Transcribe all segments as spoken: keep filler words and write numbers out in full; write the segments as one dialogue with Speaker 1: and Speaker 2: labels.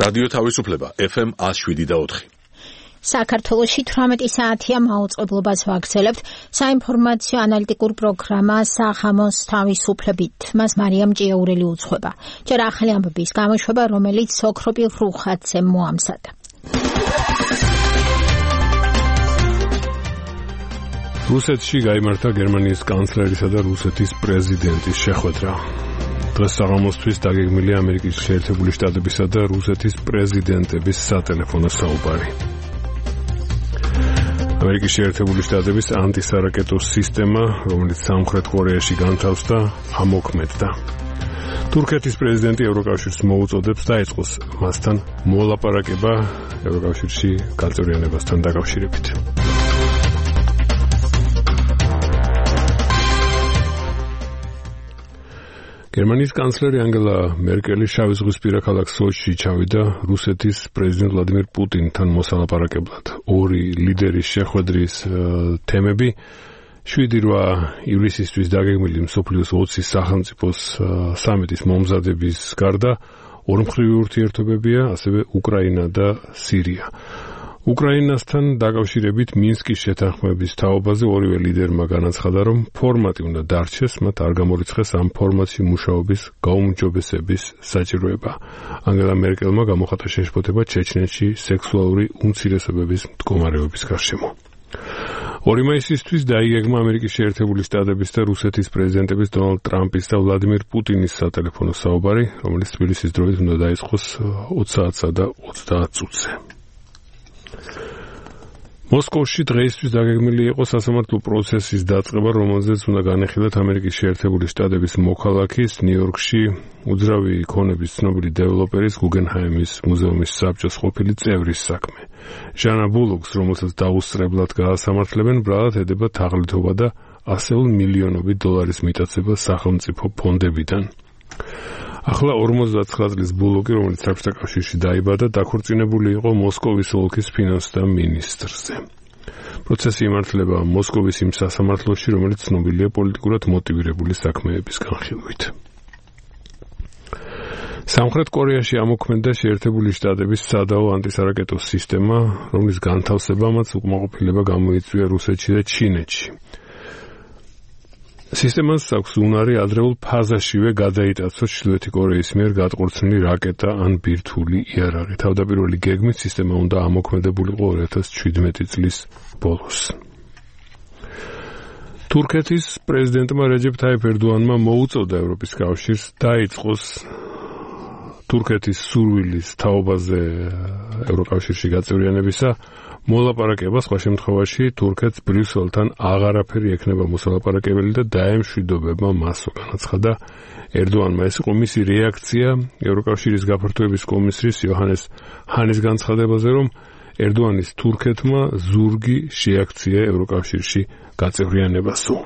Speaker 1: რადიო თავისუფლება ეფ ემ one oh seven და four.
Speaker 2: საქართველოში თვრამეტი საათია მაუწყებლობას ვაგრძელებთ საინფორმაციო ანალიტიკურ პროგრამა საღამოს თავისუფლებით. მას მარიამ ჭიაურელი უძღვება. ჯერ ახალი ამბების გამოშვება, რომელიც ოქროპირ რუხაძე მოამზადა.
Speaker 3: რუსეთში გაიმართა გერმანიის კანცლერისა და რუსეთის პრეზიდენტის შეხვედრა. დღეს საღამოსთვის დაგეგმილია ამერიკის შეერთებული შტატებისა და რუსეთის პრეზიდენტების სატელეფონო საუბარი. ამერიკის შეერთებული შტატების ანტისარაკეტო სისტემა, რომელიც სამხრეთ კორეაში განთავსდა, ამოქმედდა. თურქეთის პრეზიდენტი ევროკავშირს მოუწოდებს დაიწყოს მასთან მოლაპარაკება ევროკავშირში გაწევრიანებასთან დაკავშირებით. გერმანიის კანცლერი ანგელა მერკელი შავი ზღვისპირა ქალაქ სოჩში ჩავიდა რუსეთის პრეზიდენტ ვლადიმირ პუტინთან მოსალაპარაკებლად. ორი ლიდერის შეხვედრის თემები შვიდი ივლისისთვის დაგეგმილი მსოფლიოს ოცი სახელმწიფოს სამიტის მომზადების გარდა ორმხრივი ურთიერთობებია, ასევე უკრაინა და სირია. უკრაინასთან დაკავშირებით მინსკის შეთანხმების თაობაზე ორივე ლიდერმა განაცხადა, რომ ფორმატი უნდა დარჩეს, მათ არ გამორიცხეს ამ ფორმატში მუშაობის გაუმჯობესების საჭიროება. ანგელა მერკელმა გამოხატა შეშფოთება ჩეჩნეთში სექსუალური უმცირესობების მდგომარეობის გარშემო. ორი მაისისთვის დაიგეგმა ამერიკის შეერთებული შტატების და რუსეთის პრეზიდენტების დონალდ ტრამპის და ვლადიმირ პუტინის სატელეფონო საუბარი, რომელიც თბილისის დროით უნდა დაიწყოს ოცი საათსა და ოცდაათ წუთზე. მოსკოვში დღეისთვის დაგეგმილი იყო სასამართლო პროცესის დაწყება, რომელზეც უნდა განეხილათ ამერიკის შეერთებული შტატების მოქალაქის ნიუ-იორკში უძრავი ქონების ცნობილი დეველოპერის გუგენჰაიმის მუზეუმის საბჭოს ყოფილი წევრის საქმე. ჟანა ბულოკს, რომელსაც დაუსწრებლად გაასამართლებენ, ბრალად ედება თაღლითობა და ასეულ მილიონობით დოლარის მიტაცება სახელმწიფო ფონდებიდან. ახლა ორმოცდაცხრა წლის ბულოკი, რომელიც საბჭოთა კავშირში დაიბადა, დაქორწინებული იყო მოსკოვის ოლქის ფინანსთა მინისტრზე. პროცესი იმართლება მოსკოვის იმ სასამართლოში, რომელიც ცნობილია პოლიტიკურად მოტივირებული საქმეების განხილვით. სამხრეთ კორეაში ამოქმედდა შეერთებული შტატების სადაო ანტისარაკეტო სისტემა, რომლის განთავსებამაც უკმაყოფილება გამოიწვია რუსეთში და ჩინეთში. სისტემას აქვს უნარი ადრეულ ფაზაშივე გადაიტაცოს ჩრდილოეთი კორეის მიერ გადაყორცნილი რაკეტა ან ბირთვული იარაღი. თავდაპირველი გეგმით სისტემა უნდა ამოქმედებულიყო ორი ათას შვიდმეტი წლის ბოლოს. თურქეთის პრეზიდენტმა რეჯეპ თაიფ ერდოანმა მოუწოდა ევროპის კავშირს დაიწყოს თურქეთის სურვილის თაობაზე ევროკავშირში გაწევრიანებისა მოლაპარაკება, სხვა შემთხვევაში თურქეთს ბრიუსელთან აღარაფერი ექნება მოსალაპარაკებელი და დაემშვიდობება მასო, განაცხადა ერდოანმა. ეს იყო მისი რეაქცია ევროკავშირის გაფართოების კომისრის იოჰანეს ჰანის განცხადებაზე, რომ ერდოანის თურქეთმა ზურგი შეაქცია ევროკავშირში გაწევრიანებასო.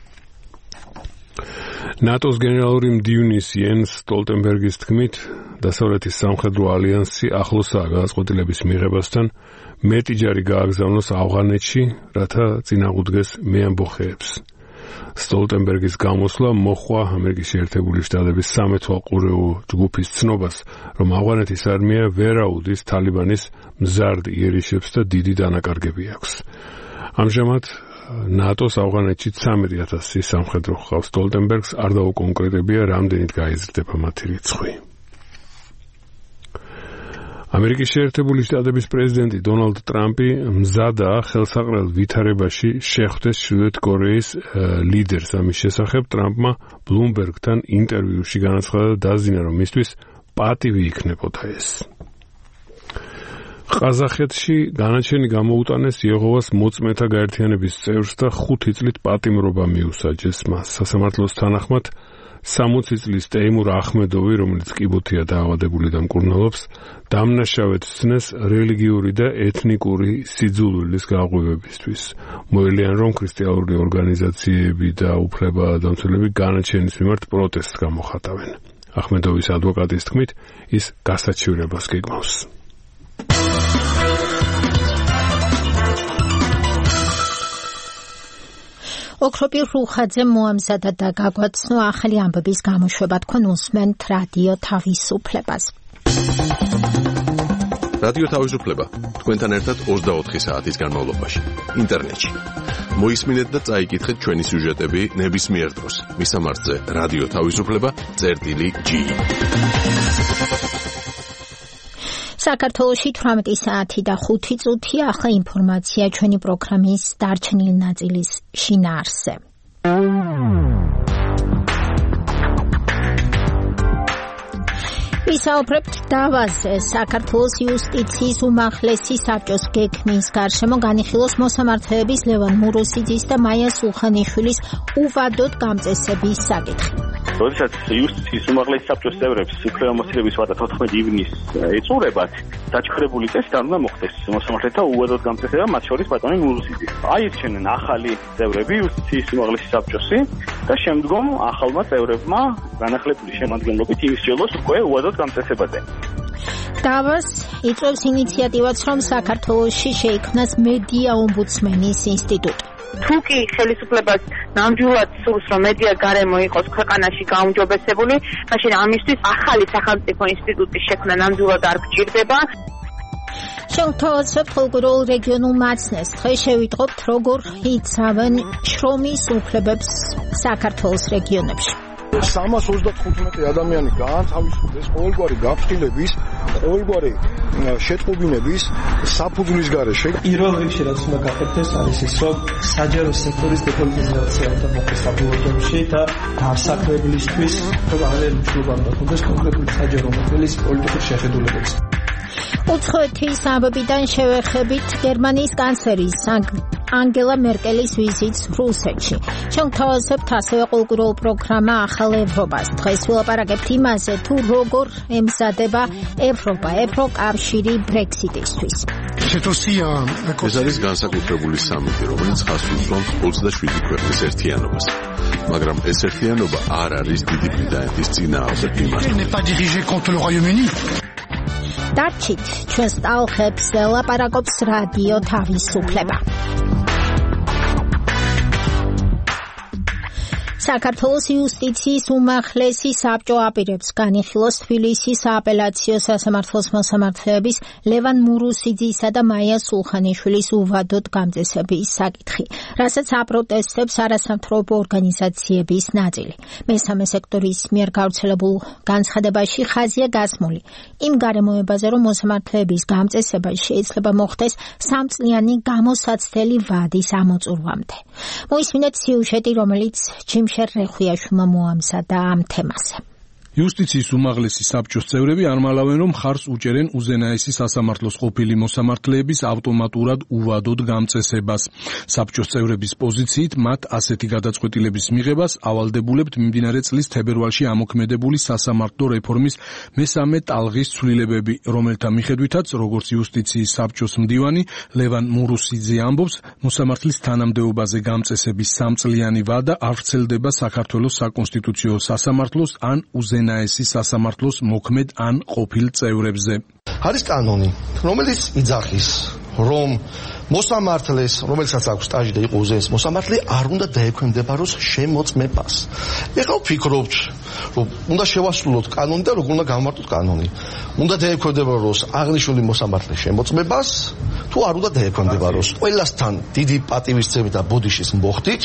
Speaker 3: ნატოს გენერალური მდივნის იენს სტოლტენბერგის თქმით, დასავლეთის სამხედრო ალიანსი ახლოსაა გადაწყვეტილების მიღებასთან, მეტი ჯარი გააგზავნოს ავღანეთში, რათა წინააღმდეგეს მეამბოხეებს. სტოლტენბერგის გამოსვლა მოჰყვა ამერიკის შეერთებული შტატების სამეთვალყურეო ჯგუფის ცნობას, რომ ავღანეთის არმია ვერ აუდის თალიბანის მზარდ იერიშებს და დიდი დანაკარგები აქვს. ამჟამად ნატოს ავღანეთში ცამეტი ათასი სამხედრო ჰყავს. სტოლტენბერგს არ დაუკონკრეტებია, რამდენით გაიზრდება მათი რიცხვი. ამერიკის შეერთებული შტატების პრეზიდენტი დონალდ ტრამპი მზადაა ხელსაყრელ ვითარებაში შეხვდეს ჩრდილოეთ კორეის ლიდერს. ამის შესახებ ტრამპმა ბლუმბერგთან ინტერვიუში განაცხადა და დაზინა, რომ მისთვის პატივი იქნებოდა ეს. ყაზახეთში განაჩენი გამოუტანეს იეჰოვას მოწმეთა გაერთიანების წევრს და ხუთი წლით პატიმრობა მიუსაჯეს მას. სასამართლოს თანახმად სამოცი წლის ტეიმურ ახმედოვი, რომელიც კიბოთია დაავადებული და მკურნალობს, დამნაშავედ ცნეს რელიგიური და ეთნიკური სიძულვილის გაღვივებისთვის. მოელიან, რომ ქრისტიანული ორგანიზაციები და უფლებადამცველები განაჩენის მიმართ პროტესტს გამოხატავენ. ახმედოვის ადვოკატის თქმით, ის გასაჩივრებას გეგმავს.
Speaker 2: ოქროპირ რუხაძე მოამზადა და გაგვაცნო ახალი ამბების გამოშვება. თქვენ უსმენთ რადიო თავისუფლებას.
Speaker 1: რადიო თავისუფლება თქვენთან ერთად ოცდაოთხი საათის განმავლობაში ინტერნეტში. მოისმინეთ და წაიკითხეთ ჩვენი სიუჟეტები ნებისმიერ დროს. მისამართზე რადიო თავისუფლება წერტილი ჯი.
Speaker 2: საქართველოში თვრამეტი საათი და ხუთი წუთია. ახლა ინფორმაცია ჩვენი პროგრამის დარჩენილი ნაწილის შინაარსზე. ვისაუბრებთ დავაზე. საქართველოს იუსტიციის უმაღლესი საბჭოს გეგმის გარშემო განიხილოს მოსამართლეების ლევან მურუსიძის და მაია სულხანიშვილის უვადოდ გამწესების საკითხი.
Speaker 4: როდესაც იუსტიციის უმაღლესი საბჭოს წევრებს უფლებამოსილების ვადა თოთხმეტი ივნისს ეწურებათ, დაჩქრებული წესი არ უნდა მოხდეს მოსამართლეთა უვადოდ გამწესება, მათ შორის ბატონი მურუსიძის. აირჩენენ ახალი წევრები იუსტიციის უმაღლესი საბჭოსი და შემდგომ ახალმა წევრებმა განახლებული შემადგენლობით იმისჯელოს უკვე უვადოდ გამწესებაზე.
Speaker 2: დავას იწვევს ინიციატივაც, რომ საქართველოში შეიქმნას მედია ომბუდსმენის ინსტიტუტი.
Speaker 5: თუ კი ხელისუფლებას ნამდვილად სურს, რომ მედია გარემო იყოს ქვეყანაში გაუმჯობესებული, მაშინ ამისთვის ახალი სახელმწიფო ინსტიტუტის შექმნა ნამდვილად არ გჭირდება.
Speaker 2: შევთავაზებთ კულტურულ რეგიონულ მაცნეს. დღეს შევიტყობთ, როგორ იცავენ შრომის უფლებებს საქართველოს რეგიონებში.
Speaker 6: სამას ოცდათხუთმეტი ადამიანი გაანთავისუფლეს ყოველგვარი გაფრთხილების, ყოველგვარი შეტყობინების საფუძვლის გარეშე.
Speaker 7: პირველ რიგში რაც უნდა გაკეთდეს არის ის, რომ საჯარო სექტორის დეპოლიტიზაცია უნდა მოხდეს საბოლოოში და დასაქმებლისთვის აღარ მნიშვნელობა უნდა ჰქონდეს კონკრეტული საჯარო მოხელის პოლიტიკური შეხედულებებს.
Speaker 2: უცხოეთის ამბებიდან შევეხებით გერმანიის კანცლერის ანგელა მერკელის ვიზიტს რუსეთში. შევთავაზებთ ასევე კულტურულ პროგრამა ახალ ევროპას. დღეს ვილაპარაკებთ იმაზე, თუ როგორ ემზადება ევროპა, ევროკავშირი ბრექსიტისთვის.
Speaker 1: ეს არის განსაკუთრებული სამიტი, რომელიც ხაზს უსვამს ოცდაშვიდი ქვეყნის ერთიანობას. მაგრამ ეს ერთიანობა არ არის დიდი ბრიტანეთის წინააღმდეგ მიმართული.
Speaker 2: დარჩით ჩვენს ტალღებს, ლაპარაკობს რადიო თავისუფლება. საქართველოს იუსტიციის უმაღლესი საბჭო აპირებს განიხილოს თბილისის სააპელაციო სასამართლოს მოსამართლეების ლევან მურუსიძისა და მაია სულხანიშვილის უვადოდ გამწესების საკითხი, რასაც აპროტესტებს არასამთავრობო ორგანიზაციების ნაწილი. მესამე სექტორის მიერ გავრცელებულ განცხადებაში ხაზია გასმული იმ გარემოებაზე, რომ მოსამართლეების გამწესება შეიძლება მოხდეს სამწლიანი გამოსაცდელი ვადის ამოწურვამდე. მოისმინეთ სიუჟეტი, რომელიც ჯიმ რეხუიაშვილმა მოამზადა ამ თემაზე.
Speaker 8: იუსტიციის უმაღლესი საბჭოს წევრები არ მალავენ, რომ ხარს უჭერენ უზენაესი სასამართლოს ყოფილი მოსამართლეების ავტომატურად უვადოდ გამწესებას. საბჭოს წევრების პოზიციით მათ ასეთი გადაწყვეტილების მიღებას ავალდებულებთ მიმდინარე წლის თებერვალში ამოქმედებული სასამართლო რეფორმის მესამე ტალღის ცვლილებები, რომელთა მიხედვითაც, როგორც იუსტიციის საბჭოს მდივანი ლევან მურუსიძე ამბობს, მოსამართლის თანამდებობაზე გამწესების სამწლიანი ვადა არ ვრცელდება საქართველოს საკონსტიტუციო სასამართლოს ან უზენაესი ნაესი სასამართლოს მოქმედ ან ყოფილ წევრებზე.
Speaker 6: არის კანონი, რომელიც იძახის, რომ მოსამართლეს, რომელსაც აქვს სტაჟი და იყო უზენაესი მოსამართლე, არ უნდა დაექვემდებაროს შემოწმებას. ეხლა ვფიქრობთ, რომ უნდა შევასრულოთ კანონი და როგორ უნდა გავმარტოთ კანონი. უნდა დაექვემდებაროს აღნიშნული მოსამართლეს შემოწმებას, თუ არ უნდა დაექვემდებაროს. ყველასთან დიდი პატივისცემით და ბოდიშის მოხდით.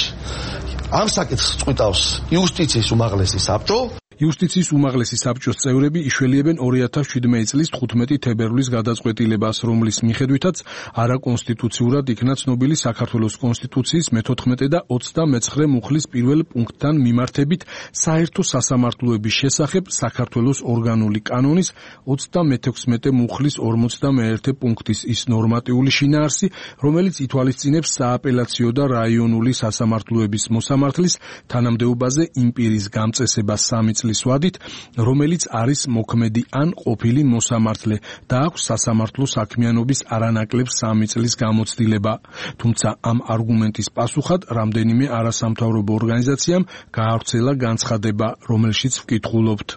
Speaker 6: ამ საკითხს წყვიტავს იუსტიციის უმაღლესი საბჭო.
Speaker 8: იუსტიციის უმაღლესი საბჭოს წევრები იშველიებენ ორი ათას შვიდმეტი წლის თხუთმეტი თებერვლის გადაწყვეტილებას, რომლის მიხედვითაც არაკონსტიტუციურად იქნა ცნობილი საქართველოს კონსტიტუციის მეთოთხმეტე და ოცდამეცხრე მუხლის პირველ პუნქტთან მიმართებით საერთო სასამართლოების შესახებ საქართველოს ორგანული კანონის ოცდამეთექვსმეტე მუხლის ორმოცდამეერთე პუნქტის ის ნორმატიული შინაარსი, რომელიც ითვალისწინებს სააპელაციო და რაიონული სასამართლოების მოსამართლის თანამდებობაზე იმ პირის გამწესებას სამი წლის ვადით, რომელიც არის მოქმედი ან ყოფილი მოსამართლე და აქვს სასამართლო საქმიანობის არანაკლებ სამი წლის გამოცდილება. თუმცა ამ არგუმენტის პასუხად რამდენიმე არასამთავრობო ორგანიზაციამ გაავრცელა განცხადება, რომელშიც ვკითხულობთ.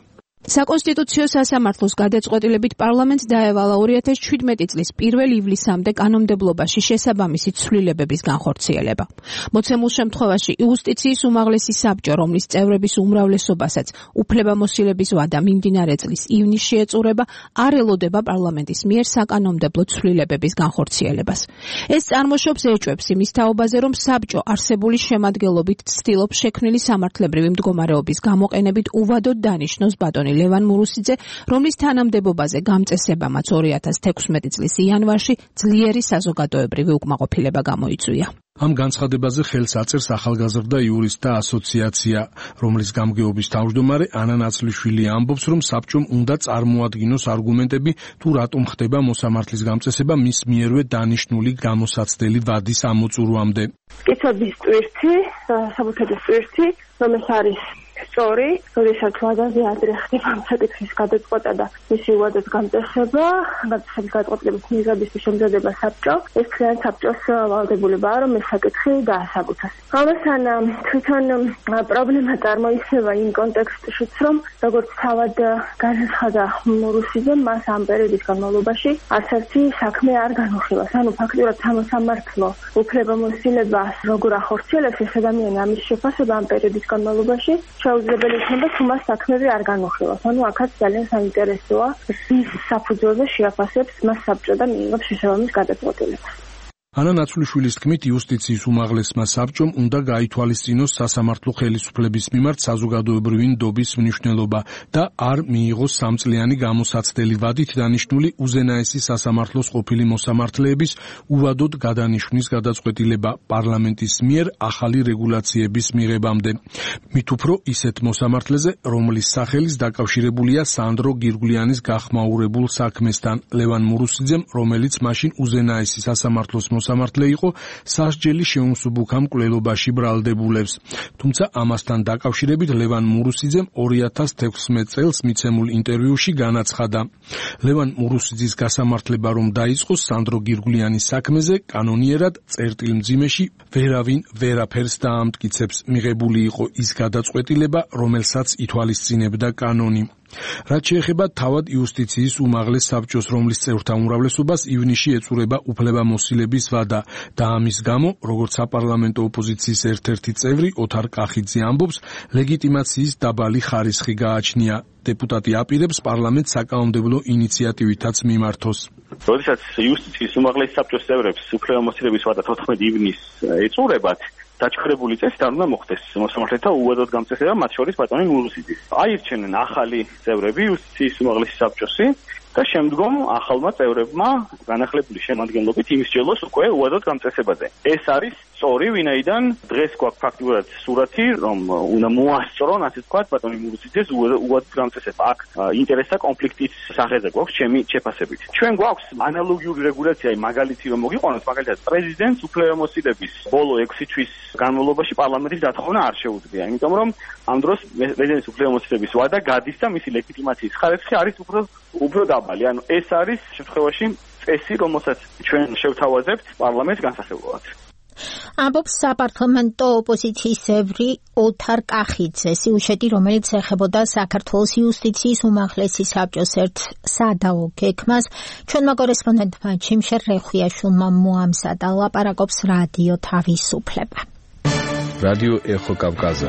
Speaker 9: საკონსტიტუციო სასამართლოს გადაწყვეტილებით პარლამენტს დაევალა ორი ათას შვიდმეტი წლის პირველ ივლისამდე კანონმდებლობაში შესაბამისი ცვლილებების განხორციელება. მოცემულ შემთხვევაში იუსტიციის უმაღლესი საბჭო, რომლის წევრების უმრავლესობასაც უფლებამოსილების ვადა მიმდინარე წლის ივნისში ეწურება, არ ელოდება პარლამენტის მიერ საკანონმდებლო ცვლილებების განხორციელებას. ეს წარმოშობს ეჭვებს იმის თაობაზე, რომ საბჭო არსებული შემადგენლობით ცდილობს შექმნილი სამართლებრივი მდგომარეობის გამოყენებით უვადოდ დანიშნოს ბატონი ლევან მურუსიძე, რომლის თანამდებობაზე გამწესებამაც ორი ათას თექვსმეტი წლის იანვარში ძლიერი საზოგადოებრივი უკმაყოფილება გამოიწვია.
Speaker 8: ამ განცხადებაზე ხელს აწერს ახალგაზრდა იურისტთა ასოციაცია, რომლის გამგეობის თავმჯდომარე ანა ნაცლიშვილი ამბობს, რომ საბჭომ უნდა წარმოადგინოს არგუმენტები, თუ რატომ ხდება მოსამართლის გამწესება მის მიერვე დანიშნული გამოსაცდელი ვადის ამოწურვამდე.
Speaker 5: კითხვების ტვირთი, საბუთების ტვირთი, რომელიც არის სწორი, როდესაც ვადაზე ადრე ხდება ამ საკითხის გადაწყვეტა და მისი ვადას გამწესება, გადაწყვეტის გადაწყვეტილების მიღებისთვის შემზადება საბჭო, ეს თქვენ საბჭოს ვალდებულებაა, რომ ეს საკითხი დაასაბუთოს. ამასთან თვითონ პრობლემა წარმოიქმნება იმ კონტექსტშიც, რომ როგორც თავად განაცხადა მურუსიძემ, მას ამ პერიოდის განმავლობაში არც ერთი საქმე არ განუხილავს. ანუ ფაქტურად სამოსამართლო უფლებამოსილებას როგორ ახორციელებს ეს ადამიანი ამის შეფასება ამ პერიოდის განმავლობაში შეუძლებელი იქნება თუ მას საქმეები არ განუხილავს. ანუ აქაც ძალიან საინტერესოა რის საფუძველზე შეაფასებს მას საბჭო და მიიღებს შესაბამის გადაწყვეტილებას.
Speaker 8: ანა ნაცვლიშვილის თქმით, იუსტიციის უმაღლესმა საბჭომ უნდა გაითვალისწინოს სასამართლო ხელისუფლების მიმართ საზოგადოებრივი ნდობის მნიშვნელობა და არ მიიღოს სამწლიანი გამოსაცდელი ვადით დანიშნული უზენაესი სასამართლოს ყოფილი მოსამართლეების უვადოდ გადანიშვნის გადაწყვეტილება პარლამენტის მიერ ახალი რეგულაციების მიღებამდე. მით უფრო ისეთ მოსამართლეზე, რომლის სახელის დაკავშირებულია სანდრო გირგვლიანის გახმაურებულ საქმესთან, ლევან მურუსიძემ, რომელიც მაშინ უზენაესი სასამართლოს მოსამართლე იყო, სასჯელი შეუმსუბუქა მკვლელობაში ბრალდებულებს. თუმცა ამასთან დაკავშირებით ლევან მურუსიძემ ორი ათას თექვსმეტ წელს მიცემულ ინტერვიუში განაცხადა. ლევან მურუსიძის გასამართლება რომ დაიწყოს სანდრო გირგვლიანის საქმეზე, კანონიერად წერტილმძიმეში ვერავინ ვერაფერს დაამტკიცებს. მიღებული იყო ის გადაწყვეტილება, რომელსაც ითვალისწინებდა კანონი. რაც შეეხება თავად იუსტიციის უმაღლეს საბჭოს, რომლის წევრთა უმრავლესობას ივნისში ეწურება უფლებამოსილების ვადა და ამის გამო, როგორც საპარლამენტო ოპოზიციის ერთ-ერთი წევრი ოთარ კახიძე ამბობს, ლეგიტიმაციის დაბალი ხარისხი გააჩნია. დეპუტატი აპირებს პარლამენტს საკანონმდებლო ინიციატივითაც მიმართოს.
Speaker 4: როდესაც იუსტიციის უმაღლეს საბჭოს წევრებს უფლებამოსილების ვადა თოთხმეტი ივნისს ეწურებათ, დაჩქარებული წესი არ უნდა მოხდეს მოსამართლეთა უვადოდ გამწესება, მათ შორის ბატონი მურუსიძის. აირჩენენ ახალი წევრები იუსტიციის უმაღლესი საბჭოსი და შემდგომ ახალმა წევრებმა განახლებული შემადგენლობით იმსჯელოს უკვე უვადოდ გამწესებაზე. ეს არის სწორი, ვინაიდან დღეს გვაქვს ფაქტურად სურათი, რომ უნდა მოასწრონ, ასე ვთქვათ, ბატონი მურუსიძეს უვადოდ გამწესება. აქ ინტერესთა კონფლიქტის სახეზე გვაქვს ჩემი შეფასებით. ჩვენ გვაქვს ანალოგიური რეგულაცია, მაგალითი რომ მოგიყვანოთ, მაგალითად პრეზიდენტს უფლებამოსილების ბოლო ექვსი თვის განმავლობაში პარლამენტის დათხოვნა არ შეუძლია, იმიტომ რომ ამ დროს პრეზიდენტის უფლებამოსილების ვადა გადის და მისი ლეგიტიმაციის ხარისხი არის უფრო უფრო დაბალი. ანუ ეს არის შემთხვევაში წესი, რომელსაც ჩვენ შევთავაზებთ პარლამენტს განსახილველად.
Speaker 2: ამბობს საპარლამენტო ოპოზიციის წევრი ოთარ კახიძე, სიუჟეტი, რომელიც ეხებოდა საქართველოს იუსტიციის უმაღლესი საბჭოს ერთ სადაო გეგმას. ჩვენმა კორესპონდენტმა ჩიმშერ რეხვიაშვილმა მოამზადა, ლაპარაკობს რადიო თავისუფლება.
Speaker 10: რადიო ეხო კავკაზა.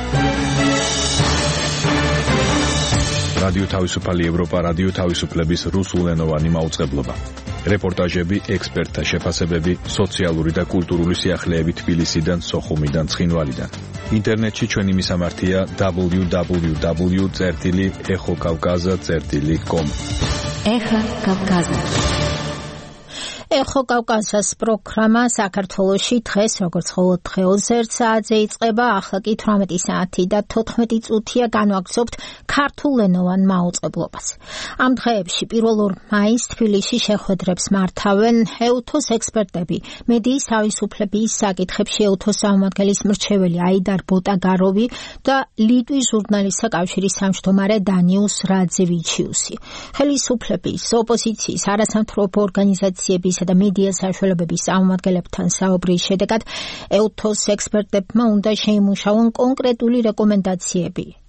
Speaker 10: რადიო თავისუფალი ევროპა, რადიო თავისუფლების რუსულენოვანი მაუწყებლობა. რეპორტაჟები, ექსპერტთა შეფასებები, სოციალური და კულტურული სიახლეები თბილისიდან, სოხუმიდან, ცხინვალიდან. ინტერნეტში ჩვენი მისამართია დაბლიუ დაბლიუ დაბლიუ წერტილი ეხო კავკაზა წერტილი კომ.
Speaker 2: ეხო კავკაზა. ეხო კავკაზას პროგრამა საქართველოში დღეს, როგორც ყოველ დღეოზე ერთ საათზე იწყება, ახლა კი თვრამეტი საათი და თოთხმეტი წუთია განვაგრძობთ ქართულენოვან მაუწყებლობას. ამ დღეებში პირველ ორ მაისს თბილისში შეხვედრებს მართავენ ეუთოს ექსპერტები, მედიის თავისუფლების საკითხებში ეუთოს წარმომადგენლის მრჩეველი აიდარ ბოტაგაროვი და ლიტვის ჟურნალისტთა კავშირის თავმჯდომარე დანიუს რაძევიჩიუსი. ხელისუფლების, ოპოზიციის, არასამთავრობო ორგანიზაციების და მედია საშუალებების წარმომადგენლებთან საუბრის შედეგად ეუთოს ექსპერტებმა უნდა შეიმუშაონ კონკრეტული რეკომენდაციები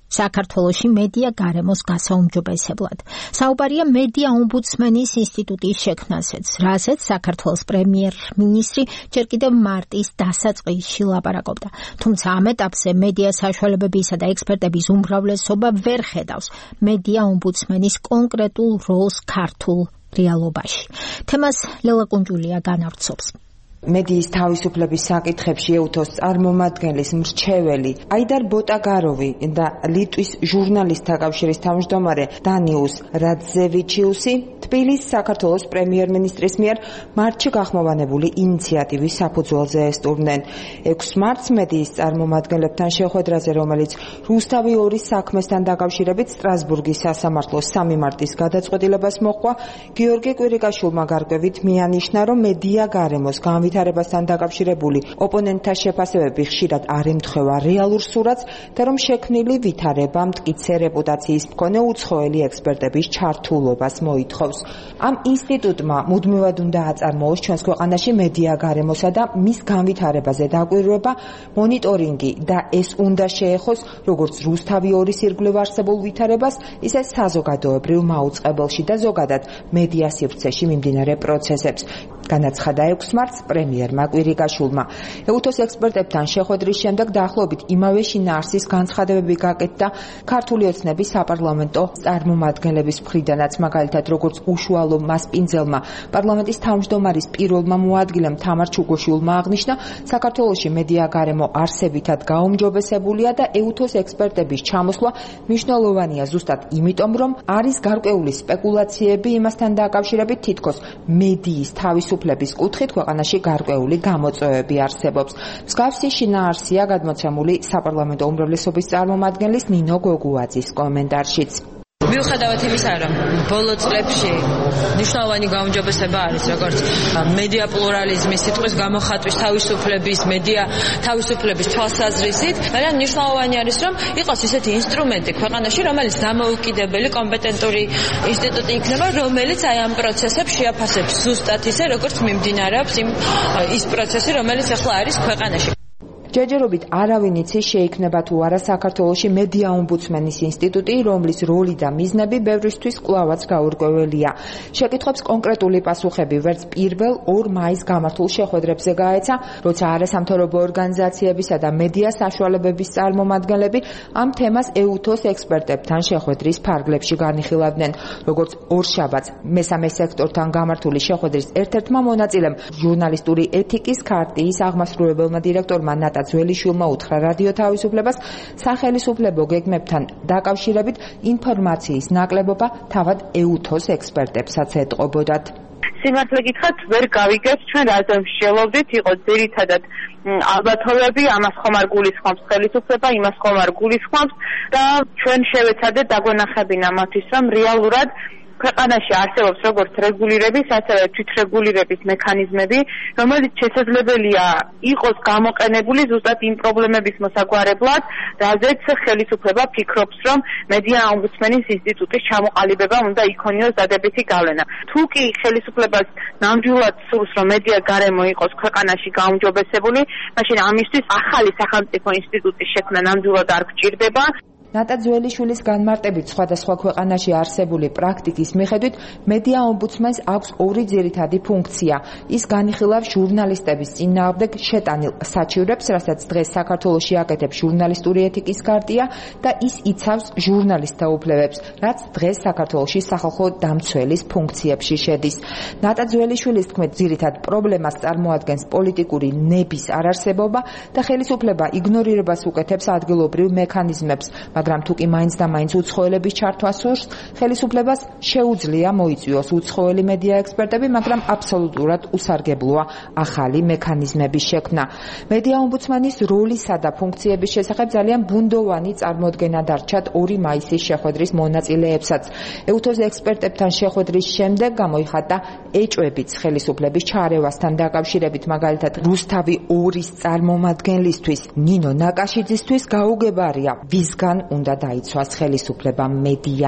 Speaker 2: საქართველოში მედია გარემოს გასაუმჯობესებლად. საუბარია მედია ომბუდსმენის ინსტიტუტის შექმნასაც, რასაც საქართველოს პრემიერ-მინისტრი ჯერ კიდევ მარტის დასაწყისში ლაპარაკობდა. თუმცა ამ ეტაპზე მედია საშუალებებისა და ექსპერტების უმრავლესობა ვერ ხედავს მედია ომბუდსმენის კონკრეტულ როლს ქართულ რეალობაში. თემას ლელა კუნჯულია განავრცობს.
Speaker 11: მედიის თავისუფლების საკითხებში ეუთოს წარმომადგენლის მრჩეველი აიდარ ბოტაგაროვი და ლიტვის ჟურნალისტთა კავშირის თავმჯდომარე დანიუს რადზევიჩიუსი თბილისის საქართველოს პრემიერ-მინისტრის მიერ მარტში გახმოვანებული ინიციატივის საფუძველზე ესტუმრნენ. ექვსი მარტს მედიის წარმომადგენლებთან შეხვედრაზე, რომელიც რუსთავი ორის საქმესთან დაკავშირებით სტრასბურგის სასამართლოს სამი მარტის გადაწყვეტილებას მოჰყვა, გიორგი კვირიკაშვილმა გარკვევით მიანიშნა, რომ მედია გარემოს განვითარებასთან დაკავშირებული ოპონენტთა შეფასებები ხშირად არ ემთხვევა რეალურ სურათს და რომ შექმნილი ვითარება მტკიცე რეპუტაციის მქონე უცხოელი ექსპერტების ჩართულობას მოითხოვს. ამ ინსტიტუტმა მუდმივად უნდა აწარმოოს ჩვენს ქვეყანაში მედია გარემოსა და მის განვითარებაზე დაკვირვება, მონიტორინგი და ეს უნდა შეეხოს როგორც რუსთავი ორის ირგვლივ არსებულ ვითარებას, ისე საზოგადოებრივ მაუწყებელში და ზოგადად მედია სივრცეში მიმდინარე პროცესებს. განაცხადა ექვსი მარტს პრემიერმა კვირიკაშვილმა. ეუთოს ექსპერტებთან შეხვედრის შემდეგ დაახლოებით იმავე შინაარსის განცხადებები გაკეთდა ქართული ოცნების საპარლამენტო წარმომადგენლების მხრიდანაც, მაგალითად როგორც უშუალო მასპინძელმა პარლამენტის თავმჯდომარის პირველმა მოადგილემ თამარ ჩუგოშვილმა აღნიშნა, საქართველოში მედია გარემო არსებითად გაუმჯობესებულია და ეუთოს ექსპერტების ჩამოსვლა მნიშვნელოვანია ზუსტად იმიტომ, რომ არის გარკვეული სპეკულაციები იმასთან დაკავშირებით, თითქოს მედიის თავისუფლების კუთხით ქვეყანაში გარკვეული გამოწვევები არსებობს. მსგავსი შინაარსია გადმოცემული საპარლამენტო უმრავლესობის წარმომადგენლის ნინო გოგუაძის კომენტარშიც.
Speaker 12: მიუხედავად იმისა, რომ ბოლო წლებში მნიშვნელოვანი გაუმჯობესება არის როგორც მედია პლურალიზმის, სიტყვის გამოხატვის თავისუფლების, მედია თავისუფლების თვალსაზრისით, მაგრამ მნიშვნელოვანი არის, რომ იყოს ისეთი ინსტრუმენტი ქვეყანაში, რომელიც დამოუკიდებელი კომპეტენტური ინსტიტუტი იქნება, რომელიც აი ამ პროცესებს შეაფასებს ზუსტად ისე, როგორც მიმდინარეობს იმ ის პროცესი, რომელიც ახლა არის ქვეყანაში.
Speaker 11: ჯერჯერობით არავინ იცის შეიქმნება თუ არა საქართველოში მედია ომბუდსმენის ინსტიტუტი, რომლის როლი და მიზნები ბევრისთვის კვლავაც გაურკვეველია. შეკითხვებს კონკრეტული პასუხები ვერც პირველ ორ მაისს გამართულ შეხვედრებზე გაეცა, როცა არასამთავრობო ორგანიზაციებისა და მედია საშუალებების წარმომადგენლები ამ თემას ეუთოს ექსპერტებთან შეხვედრის ფარგლებში განიხილავდნენ. როგორც ორშაბათს მესამე სექტორთან გამართული შეხვედრის ერთ-ერთმა მონაწილემ ჟურნალისტური ეთიკის ქარტიის აღმასრულებელმა დირექტორმა ნატა ძველიშვილმა უთხრა რადიო თავისუფლებას სახელისუფლებო გეგმებთან დაკავშირებით ინფორმაციის ნაკლებობა თავად ეუთოს ექსპერტებსაც ეტყობოდათ.
Speaker 5: სიმართლე გითხრათ, ვერ გავიგებთ ჩვენ რაზე მსჯელობდით, იყო ძირითადად ალბათობები, ამას ხომ არ გულისხმობს ხელისუფლება, იმას ხომ არ გულისხმობს და ჩვენ შევეცადეთ დაგვენახებინა მათთვის, რომ რეალურად ქვეყანაში არსებობს როგორც რეგულირების, ასევე თვითრეგულირების მექანიზმები, რომელიც შესაძლებელია იყოს გამოყენებული ზუსტად იმ პრობლემების მოსაგვარებლად, რაზეც ხელისუფლება ფიქრობს, რომ მედია ომბუდსმენის ინსტიტუტის ჩამოყალიბება უნდა იქონიოს დადებითი გავლენა. თუ კი ხელისუფლებას ნამდვილად სურს, რომ მედია გარემო იყოს ქვეყანაში გაუმჯობესებული, მაშინ ამისთვის ახალი სახელმწიფო ინსტიტუტის შექმნა ნამდვილად არ გჭირდება.
Speaker 11: ნატა ძველიშვილის განმარტებით სხვადასხვა ქვეყანაში არსებული პრაქტიკის მიხედვით მედია ომბუდსმენს აქვს ორი ძირითადი ფუნქცია. ის განიხილავს ჟურნალისტების წინააღმდეგ შეტანილ საჩივრებს, რასაც დღეს საქართველოში აკეთებს ჟურნალისტური ეთიკის ქარტია და ის იცავს ჟურნალისტთა უფლებებს, რაც დღეს საქართველოში სახალხო დამცველის ფუნქციებში შედის. ნატა ძველიშვილის თქმით, ძირითად პრობლემას წარმოადგენს პოლიტიკური ნების არარსებობა და ხელისუფლება იგნორირებას უკეთებს ადგილობრივ მექანიზმებს. მაგრამ თუ კი მაინც და მაინც უცხოელების ჩართვა სურს, ხელისუფლებას შეუძლია მოიწვიოს უცხოელი მედია ექსპერტები, მაგრამ აბსოლუტურად უსარგებლოა ახალი მექანიზმების შექმნა. მედია ომბუდსმენის როლისა და ფუნქციების შესახებ ძალიან ბუნდოვანი წარმოდგენა დარჩათ ორი მაისის შეხვედრის მონაწილეებსაც. ეუთოს ექსპერტებთან შეხვედრის შემდეგ გამოიხატა ეჭვებიც ხელისუფლების ჩარევასთან დაკავშირებით, მაგალითად რუსთავი ორის წარმომადგენლისთვის ნინო ნაკაშიძისთვის გაუგებარია, ვისგან უნდა დაიცვას ხელისუფლება მედია.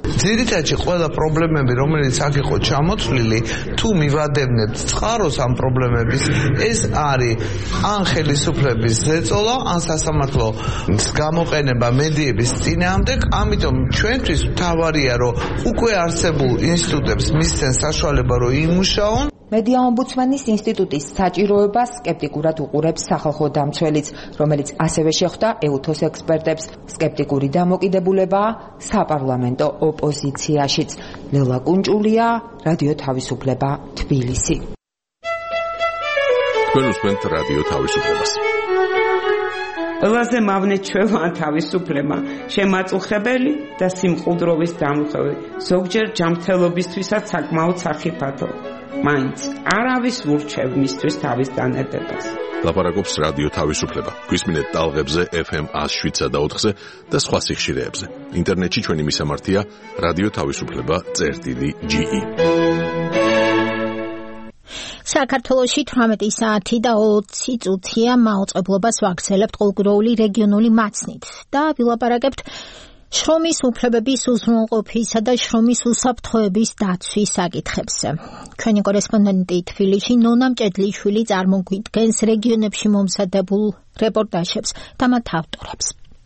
Speaker 6: ძირითადად ყველა პრობლემები, რომელიც აქ იყო ჩამოთვლილი, თუ მივადევნებთ წყაროს ამ პრობლემების, ეს არის ან ხელისუფლების ზეწოლა, ან სასამართლოს გამოყენება მედიების წინააღმდეგ, ამიტომ ჩვენთვის მთავარია, რომ უკვე არსებულ ინსტიტუტებს მისცენ საშუალება, რომ იმუშაონ.
Speaker 11: მედია ომბუდსმენის ინსტიტუტის საჭიროებას სკეპტიკურად უყურებს სახალხო დამცველიც, რომელიც ასევე შეხვდა ეუთოს ექსპერტებს. სკეპტიკური დამოკიდებულება საპარლამენტო ოპოზიციაშიც. ლელა კუნჭულია, რადიო თავისუფლება, თბილისი.
Speaker 1: თქვენ უსმენთ რადიო თავისუფლებას.
Speaker 13: ყველაზე მავნე ჩვეულა თავისუფლება, შემაწუხებელი და სიმყუდროვის დამხევი, ზოგჯერ ჯანმრთელობისთვისაც საკმაოდ სახიფათო. მაინც არავის ურჩევ მისთვის თავის დანებებას.
Speaker 1: ლაპარაკობს რადიო თავისუფლება. გვისმინეთ ტალღებზე ეფ ემ one oh seven და ოთხზე და სხვა სიხშირეებზე. ინტერნეტში ჩვენი მისამართია რადიო თავისუფლება წერტილი ჯი ი.
Speaker 2: საქართველოში თვრამეტი საათი და ოცი წუთია მაუწყებლობას ვაგრძელებთ ყოველგვარული რეგიონული მაცნით და ვილაპარაკებთ შრომის უფლებების უზრუნველყოფისა და შრომის უსაფრთხოების დაცვის საკითხებზე. ჩვენი კორესპონდენტი თბილისში ნონა მჭედლიშვილი წარმოგვიდგენს რეგიონებში მომზადებულ რეპორტაჟებს და მათ ავტორებს.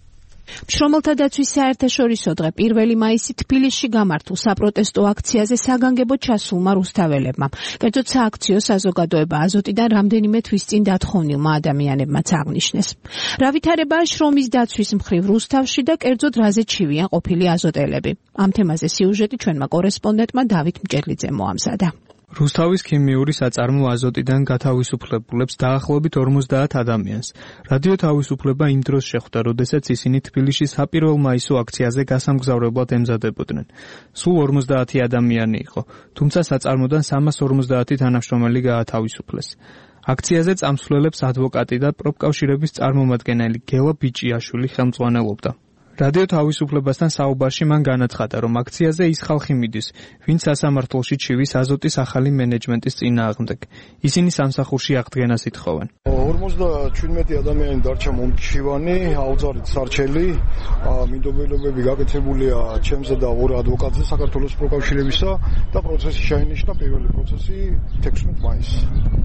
Speaker 9: მშრომელთა დაცვის საერთაშორისო დღე პირველი მაისი თბილისში გამართულ საპროტესტო აქციაზე საგანგებოდ ჩასულმა რუსთაველებმა. კერძოდ სააქციო საზოგადოება აზოტიდან რამდენიმე თვის წინ დათხოვნილმა ადამიანებმაც აღნიშნეს. რა ვითარებაა შრომის დაცვის მხრივ რუსთავში და კერძოდ რაზე ჩივიან ყოფილი აზოტელები. ამ თემაზე სიუჟეტი ჩვენმა კორესპონდენტმა დავით მჭედლიძემ მოამზადა.
Speaker 14: რუსთავის ქიმიური საწარმო აზოტიდან გათავისუფლებულებს დაახლოებით ორმოცდაათ ადამიანს. რადიო თავისუფლება იმ დროს შეხვდა, როდესაც ისინი თბილისში საპირველ მაისო აქციაზე გასამგზავრებლად ემზადებოდნენ. სულ ორმოცდაათი ადამიანი იყო, თუმცა საწარმოდან სამას ორმოცდაათი თანამშრომელი გაათავისუფლეს. აქციაზე წამსვლელებს ადვოკატი და პროფკავშირების წარმომადგენელი გელა ბიჭიაშვილი ხელმძღვანელობდა. რადიო თავისუფლებასთან საუბარში მან განაცხადა, რომ აქციაზე ის ხალხი მიდის, ვინც სასამართლოში ჩივის აზოტის ახალი მენეჯმენტის წინააღმდეგ. ისინი სამსახურში აღდგენას ითხოვენ.
Speaker 15: ორმოცდაჩვიდმეტი ადამიანი დარჩა მომჩივანი, აუძარით სარჩელი, მინდობელობები გაკეთებულია ჩემზე და ორ ადვოკატზე საქართველოს პროფკავშირებისა და პროცესი შეინიშნა პირველი პროცესი თექვსმეტ მაისს.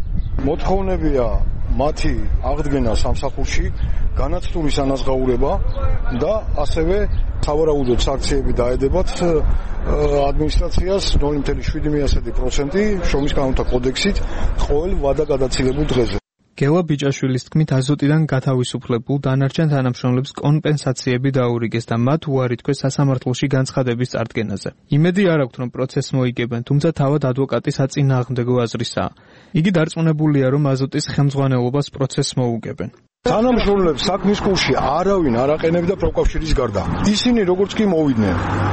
Speaker 15: მოთხოვნებია მათი აღდგენა სამსახურში, განაცდული სანაზღაურება და ასევე სავარაუდოდ სანქციები დაედებათ ადმინისტრაციას ნული virgulă șapte milioane პროცენტი შრომის კანონთა კოდექსით ყოველ ვადაგადაცილებულ დღეზე.
Speaker 14: გელა ბიჭაშვილის თქმით, აზოტიდან გათავისუფლებულ დანარჩენ თანამშრომლებს კომპენსაციები დაურიგეს და მათ უარი თქვეს სასამართლოში განცხადების წარდგენაზე. იმედი არ აქვთ, რომ პროცესს მოიგებენ, თუმცა თავად ადვოკატი საწინააღმდეგო აზრისაა. იგი დარწმუნებულია, რომ აზოტის ხელმძღვანელობას პროცესს მოუგებენ.
Speaker 15: თანამშრომლებს საქმის კურსში არავინ არ აყენებდა პროფკავშირის გარდა. ისინი როგორც კი მოვიდნენ,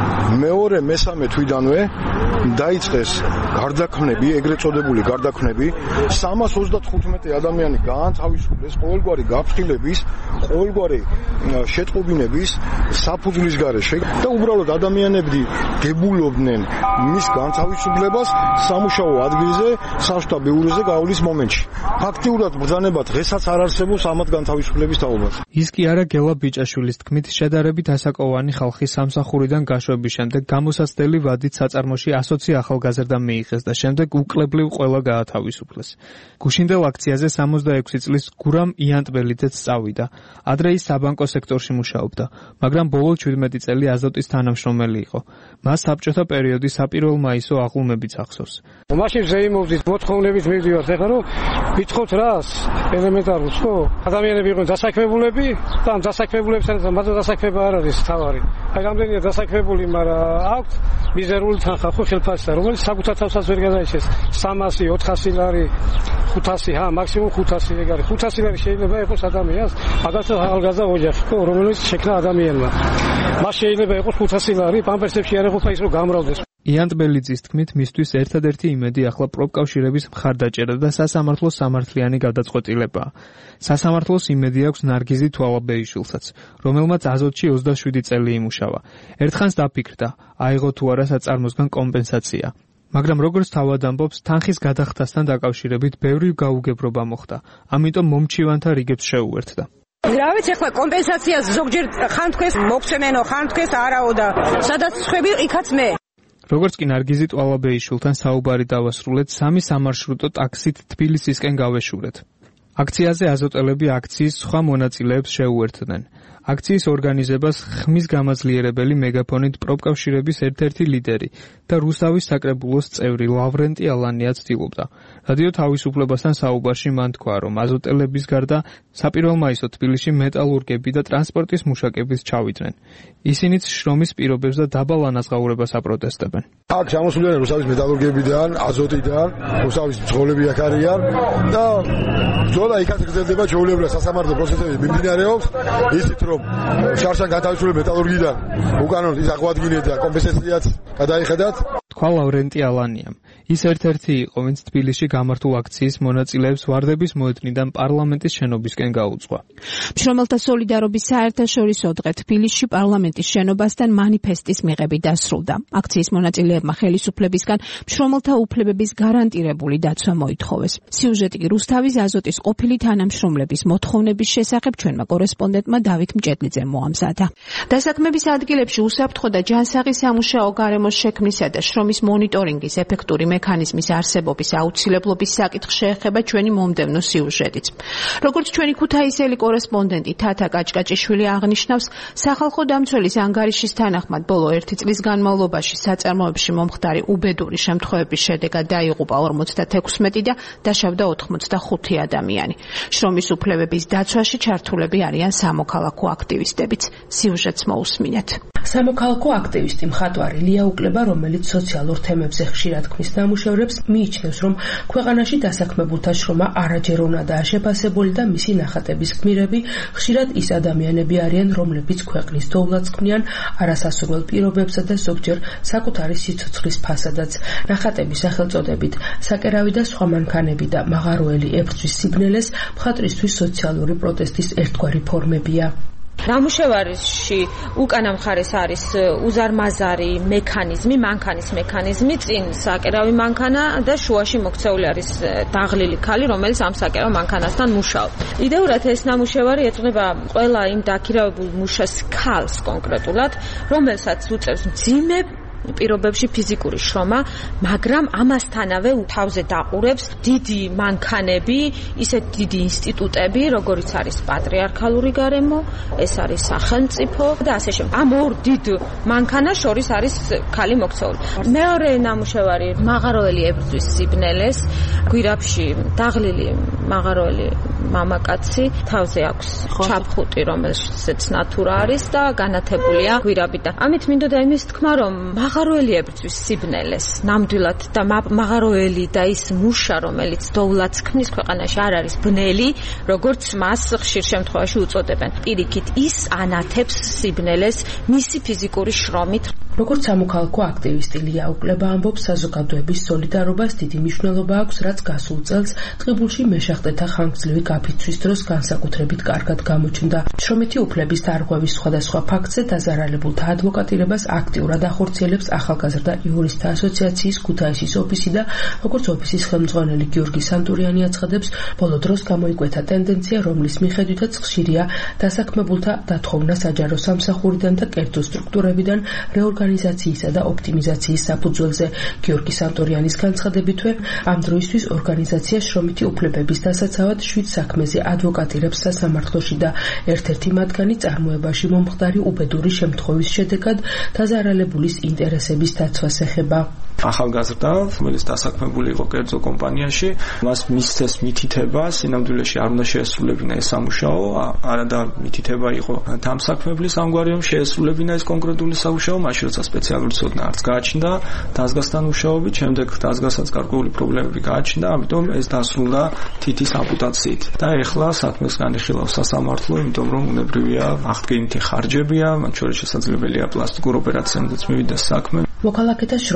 Speaker 15: მეორე მესამე თვიდანვე დაიწყეს გარდაქმნები, ეგრეთ წოდებული გარდაქმნები, სამას ოცდათხუთმეტი ადამიანი გაანთავისუფლეს ყოველგვარი გაფრთხილების, ყოველგვარი შეტყობინების, საფუძვლის გარეშე და უბრალოდ ადამიანები დებულობდნენ მის განთავისუფლებას სამუშაო ადგილზე, საშტო ბიუროზე გავლის მომენტში. ფაქტიურად ბრძანება დღესაც არ არსებობს ამათ განთავისუფლების თაობაზე.
Speaker 14: ის კი არა გელა ბიჭაშვილის თქმით, შედარებით ასაკოვანი ხალხი სამსახურიდან გაშვების შემდეგ გამოსაცდელი ვადით საწარმოში ასოცი ახალგაზრდა მიიღეს და შემდეგ უკლებლივ ყველა გაათავისუფლეს. გუშინდელ აქციაზე სამოცდაექვსი წლის გურამ იანტბელიძეც წავიდა. ადრე ის საბანკო სექტორში მუშაობდა, მაგრამ ბოლო ჩვიდმეტი წელი აზოტის თანამშრომელი იყო. მას საბჭოთა პერიოდის საპირველ მაისო აღლუმებიც ახსოვს.
Speaker 16: მაშინ ზეიმოვდით მოთხოვნებით მივდივართ, ეხლა რომ ვიცხოთ რას, ელემენტარულს ხო? ადამიანები იყვნენ დასაქმებულები და ამ დასაქმებულებთან მათ დასაქმება არ არის თავარი. აი რამდენია დასაქმებული, მაგრამ აქვთ მიზერული თანხა ხო ხელფასისა, რომელიც საკუთარ თავსაც ვერ გადაიჭერს. სამასი, ოთხასი ლარი, ხუთასი, ჰა, მაქსიმუმ ხუთასი ეგ არის. ხუთასი ლარი შეიძლება იყოს ადამიანს, მაგალითად ახალგაზრდა ოჯახი ხო, რომელიც შექმნა ადამიანმა. მას შეიძლება იყოს ხუთასი ლარი, პამპერსებში არ ეყოფა ის რომ გამრავდეს.
Speaker 14: იანტბელიძის თქმით, მისთვის ერთადერთი იმედი ახლა პროფკავშირების მხარდაჭერა და სასამართლოს სამართლიანი გადაწყვეტილებაა. სასამართლოს იმედი აქვს ნარგიზი თვალაბეიშვილსაც, რომელმაც აზოტში ოცდაშვიდი წელი იმუშავა. ერთხანს დაფიქრდა, აიღო თუ არა საწარმოსგან კომპენსაცია. მაგრამ როგორც თავად ამბობს, თანხის გადახდასთან დაკავშირებით ბევრი გაუგებრობა მოხდა, ამიტომ მომჩივანთა რიგებს შეუერთდა.
Speaker 17: რა ვიცი, ახლა კომპენსაცია ზოგჯერ ხან თქვეს მოგცემენო, ხან თქვეს არაო და სადაც ხვები იქაც მე.
Speaker 14: როგორც კი ნარგიზი ტვალაბეიშვილთან საუბარი დავასრულეთ, სამი სამარშრუტო ტაქსით თბილისისკენ გავეშურეთ. აქციაზე აზოტელები აქციის სხვა მონაწილეებს შეუერთდნენ. აქციის ორგანიზებას ხმის გამაძლიერებელი მეგაფონით პროფკავშირების ერთ-ერთი ლიდერი და რუსავის საკრებულოს წევრი ლავრენტი ალანია ცდილობდა. რადიო თავისუფლებასთან საუბარში მან თქვა, რომ აზოტელების გარდა საპირველ მაისო თბილისში მეტალურგები და ტრანსპორტის მუშაკებიც ჩავიდნენ. ისინიც შრომის პირობებს და დაბალ ანაზღაურებას აპროტესტებენ.
Speaker 15: აქ ჩამოსულიან რუსავის მეტალურგებიდან, აზოტიდან, რუსავის მძღოლები აქ არიან და ბრძოლა იქაც გრძელდება, ჩვეულებრივ სასამართლო პროცესები მიმდინარეობს. ისიც რომ შარშან გათავისუფლებული მეტალურგიდან უკანონოდ ის აღვადგინეთ და კომპენსაციაც გადაიხედათ.
Speaker 14: თქვა ლავრენტი ალანიამ. ის ერთ-ერთი იყო, ვინც თბილისში გამართულ აქციის მონაწილეებს ვარდების მოედნიდან პარლამენტის შენობისკენ გაუძღვა.
Speaker 9: მშრომელთა სოლიდარობის საერთაშორისო დღე თბილისში პარლამენტის შენობასთან მანიფესტის მიღებით დასრულდა. აქციის მონაწილეებმა ხელისუფლებისგან მშრომელთა უფლებების გარანტირებული დაცვა მოითხოვეს. სიუჟეტი კი რუსთავის აზოტის ყოფილი თანამშრომლების მოთხოვნების შესახებ ჩვენმა კორესპონდენტმა დავით მჭედლიძემ მოამზადა. დასაქმების ადგილებში უსაფრთხო და ჯანსაღი სამუშაო გარემოს შექმნისა და შრომის მონიტორინგის ეფექტური მექანიზმის არსებობის აუცილებლობის საკითხს შეეხება ჩვენი მომდევნო სიუჟეტიც. როგორც ჩვენი ქუთაისელი კორესპონდენტი თათა კაჭკაჭიშვილი აღნიშნავს, სახალხო დამცველის ანგარიშის თანახმად ბოლო ერთი წლის განმავლობაში საწარმოებში მომხდარი უბედური შემთხვევების შედეგად დაიღუპა ორმოცდათექვსმეტი და დაშავდა ოთხმოცდახუთი ადამიანი. შრომის უფლებების დაცვაში ჩართულები არიან სამოქალაქო აქტივისტებიც. სიუჟეტს მოусმინეთ.
Speaker 18: სამოქალაქო აქტივისტი მხატვარი ლია უკლება, რომელიც სოციალურ თემებზე ხშირად ქმნის ნამუშევრებს, მიიჩნევს, რომ ქვეყანაში დასაქმებულთა შრომა არაჯეროვნადაა შეფასებული და მისი ნახატების გმირები ხშირად ის ადამიანები არიან, რომლებიც ქვეყნის დოვლას ქმნიან არასასურველ პირობებსა და ზოგჯერ საკუთარი სიცოცხლის ფასადაც. ნახატების სახელწოდებით საკერავი და სხვა მანქანები და მაღაროელი ებრძვის სიბნელეს მხატვრისთვის სოციალური პროტესტის ერთგვარი ფორმებია.
Speaker 19: ნამუშევარში უკანა მხარეს არის უზარმაზარი მექანიზმი, მანქანის მექანიზმი, წინ საკერავი მანქანა და შუაში მოქცეული არის დაღლილი ქალი, რომელიც ამ საკერავ მანქანასთან მუშაობს. იდეურად ეს ნამუშევარი ეძღვნება ყველა იმ დაქირავებულ მუშას ქალს კონკრეტულად, რომელსაც უწევს მძიმე პირობებში ფიზიკური შრომა, მაგრამ ამასთანავე თავზე დაყურებს დიდი მანქანები, ისეთ დიდი ინსტიტუტები, როგორიც არის პატრიარქალური გარემო, ეს არის სახელმწიფო და ასე შემდეგ. ამ ორ დიდ მანქანას შორის არის ქალი მოქცეული. მეორე ნამუშევარი მაღაროელი ებრძვის სიბნელეს, გვირაბში დაღლილი მაღაროელი მამაკაცი, თავზე აქვს ჩაფხუტი, რომელშიც ნათურა არის და განათებულია გვირაბი და ამით მინდოდა იმის თქმა, რომ მაღაროელი ებრძვის სიბნელეს ნამდვილად და მაღაროელი და ის მუშა, რომელიც დოვლას ქმნის ქვეყანაში არ არის ბნელი, როგორც მას ხშირ შემთხვევაში უწოდებენ. პირიქით ის ანათებს სიბნელეს მისი ფიზიკური შრომით.
Speaker 18: როგორც სამოქალაქო აქტივისტი ლია უკლება ამბობს, საზოგადოების სოლიდარობას დიდი მნიშვნელობა აქვს, რაც გასულ წელს ტყიბულში მეშახტეთა ხანგრძლივი გაფიცვის დროს განსაკუთრებით კარგად გამოჩნდა. შრომითი უფლების დარღვევის სხვადასხვა ფაქტზე დაზარალებულთა ადვოკატირებას აქტიურად ახორციელებს ახალგაზრდა იურისტთა ასოციაციის ქუთაისის ოფისი და როგორც ოფისის ხელმძღვანელი გიორგი სანტურიანი აცხადებს, ბოლო დროს გამოიკვეთა ტენდენცია, რომლის მიხედვითაც ხშირია დასაქმებულთა დათხოვნა საჯარო სამსახურიდან და კერძო სტრუქტურებიდან რეორგანიზაციისა და ოპტიმიზაციის საფუძველზე. გიორგი სანტურიანის განცხადებითვე, ამ დროისთვის ორგანიზაცია შრომითი უფლებების დასაცავად შვიდ საქმეზე ადვოკატირებს სასამართლოში და ერთ-ერთი მათგანი წარმოებაში მომხდარი უბედური შემთხვევის შედეგად დაზარალებულის ინტერესების დაცვას ეხება.
Speaker 7: ახალგაზრდა, რომელიც დასაქმებული იყო კერძო კომპანიაში, მას მისცეს მითითება, სინამდვილეში არ უნდა შეესრულებინა ეს სამუშაო, არადა მითითება იყო დამსაქმებლის ამგვარი, რომ შეესრულებინა ეს კონკრეტული სამუშაო, მაშინ როცა სპეციალური ცოდნა არც გააჩნდა დაზგასთან მუშაობით, შემდეგ დაზგასაც გარკვეული პრობლემები გააჩნდა, ამიტომ ეს დასრულდა თითის ამპუტაციით. და ეხლა საქმეს განიხილავს სასამართლო, იმიტომ რომ უნებრივია აღდგენითი ხარჯებია, მათ შორის შესაძლებელია პლასტიკურ ოპერაციამდეც მივიდეს საქმე.
Speaker 18: მოქალაქეთა შრომით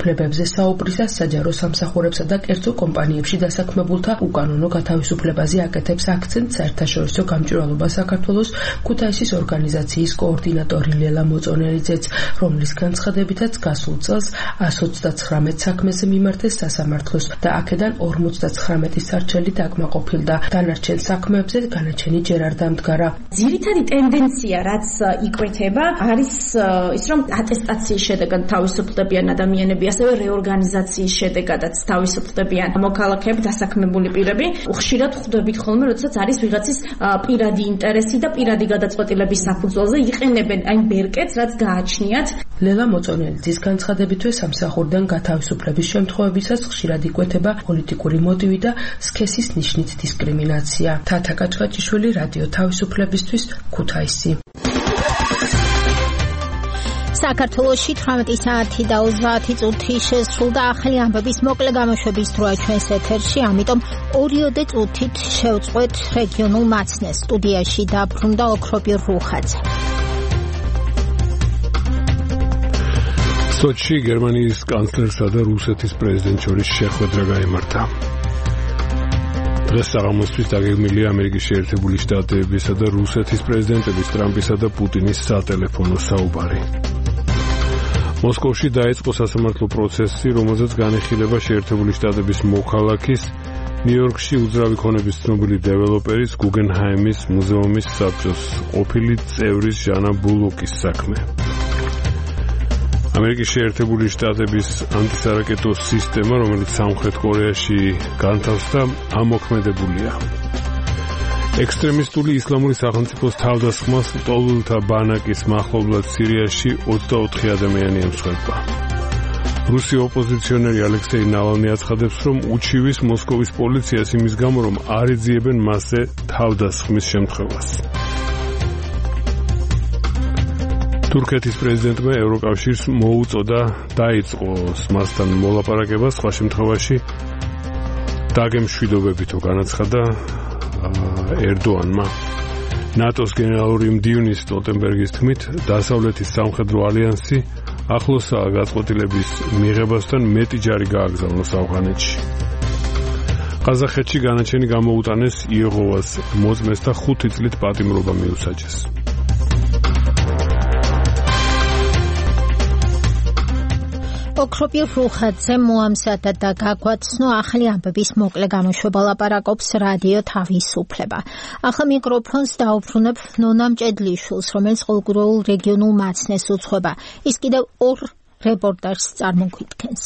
Speaker 18: უფლებებზე საუბრისას საჯარო სამსახურებსა და კერძო კომპანიებში დასაქმებულთა უკანონო გათავისუფლებაზე აკეთებს აქცენტს საერთაშორისო გამჭვირვალობა საქართველოს ქუთაისის ორგანიზაციის კოორდინატორი ლელა მოწონელიძეც, რომლის განცხადებითაც გასულ წელს εκατს ოცდაცხრამეტ საქმეზე მიმართეს სასამართლოს და აქედან ორმოცდაცხრამეტი სარჩელი დაკმაყოფილდა. დანარჩენ საქმეებზე განაჩენი ჯერ არ დამდგარა.
Speaker 20: ძირითადი ტენდენცია, რაც იკვეთება, არის ის, რომ ატესტაციის შედეგად თავისუფლდებიან ადამიანები, ასევე რეორგანიზაციის შედეგადაც თავისუფლდებიან მოქალაქეები, დასაქმებული პირები. ხშირად ხვდებით ხოლმე, როდესაც არის ვიღაცის პირადი ინტერესი და პირადი გადაწყვეტილების საფუძველზე იყენებენ აი ბერკეტს, რაც გააჩნიათ.
Speaker 18: ლელა მოწონელიძის განცხადებითვე სამსახურიდან გათავისუფლების შემთხვევებისას ხშირად იკვეთება პოლიტიკური მოტივი და სქესის ნიშნით დისკრიმინაცია. თათა კაჭკაჭიშვილი, რადიო თავისუფლებისთვის, ქუთაისი.
Speaker 2: საქართველოში თვრამეტი საათი და ოცდაათი წუთი შესრულდა. ახალი ამბების მოკლე გამოშვების დროა ჩვენს ეთერში, ამიტომ ორიოდე წუთით შევწყვეთ რეგიონულ მაცნეს. სტუდიაში დაბრუნდა ოქრობირ რუხაძე.
Speaker 3: სოჩში გერმანიის კანცლერსა და რუსეთის პრეზიდენტის შორის შეხვედრა გაიმართა. დღეს საღამოსთვის დაგეგმილია ამერიკის შეერთებული შტატებისა და რუსეთის პრეზიდენტების ტრამპისა და პუტინის სატელეფონო საუბარი. მოსკოვში დაიწყო სასამართლო პროცესი, რომელზეც განიხილება შეერთებული შტატების მოქალაქის, ნიუ-იორკში უძრავი ქონების ცნობილი დეველოპერის, გუგენჰაიმის მუზეუმის საბჭოს ყოფილი წევრის ჟანა ბულოკის საქმე. ამერიკის შეერთებული შტატების ანტისარაკეტო სისტემა, რომელიც სამხრეთ კორეაში განთავსდა, ამოქმედებულია. ექსტრემისტული ისლამური სახელმწიფოს თავდასხმას ტოლულთა ბანაკის მახლობლად სირიაში ოცდაოთხი ადამიანი ემსხვერპლა. რუსი ოპოზიციონერი ალექსეი ნავალნი აცხადებს, რომ უჩივის მოსკოვის პოლიციას იმის გამო, რომ არ ეძიებენ მასზე თავდასხმის შემთხვევას. თურქეთის პრეზიდენტმა ევროკავშირს მოუწოდა დაიწყოს მასთან მოლაპარაკება, სხვა შემთხვევაში დაგემშვიდობებითო განაცხადა ერდოანმა. ნატოს გენერალური მდივნის სტოლტენბერგის თქმით, დასავლეთის სამხედრო ალიანსი ახლოსაა გაწყვეტილების მიღებასთან მეტი ჯარი გააგზავნოს ავღანეთში. ყაზახეთში განაჩენი გამოუტანეს იეღოვას მოწმეს და ხუთი წლით პატიმრობა მიუსაჯეს.
Speaker 2: ოქრობირ რუხაძე მოამზადა და გაგვაცნო ახალი ამბების მოკლე გამოშვება, ლაპარაკობს რადიო თავისუფლება. ახლა მიკროფონს დაუბრუნებ ნონა მჭედლიშვილს, რომელიც ყოველდღიურ რეგიონულ მაცნეს უძღვება. ის კიდევ ორ რეპორტაჟს წარმოგვიდგენს.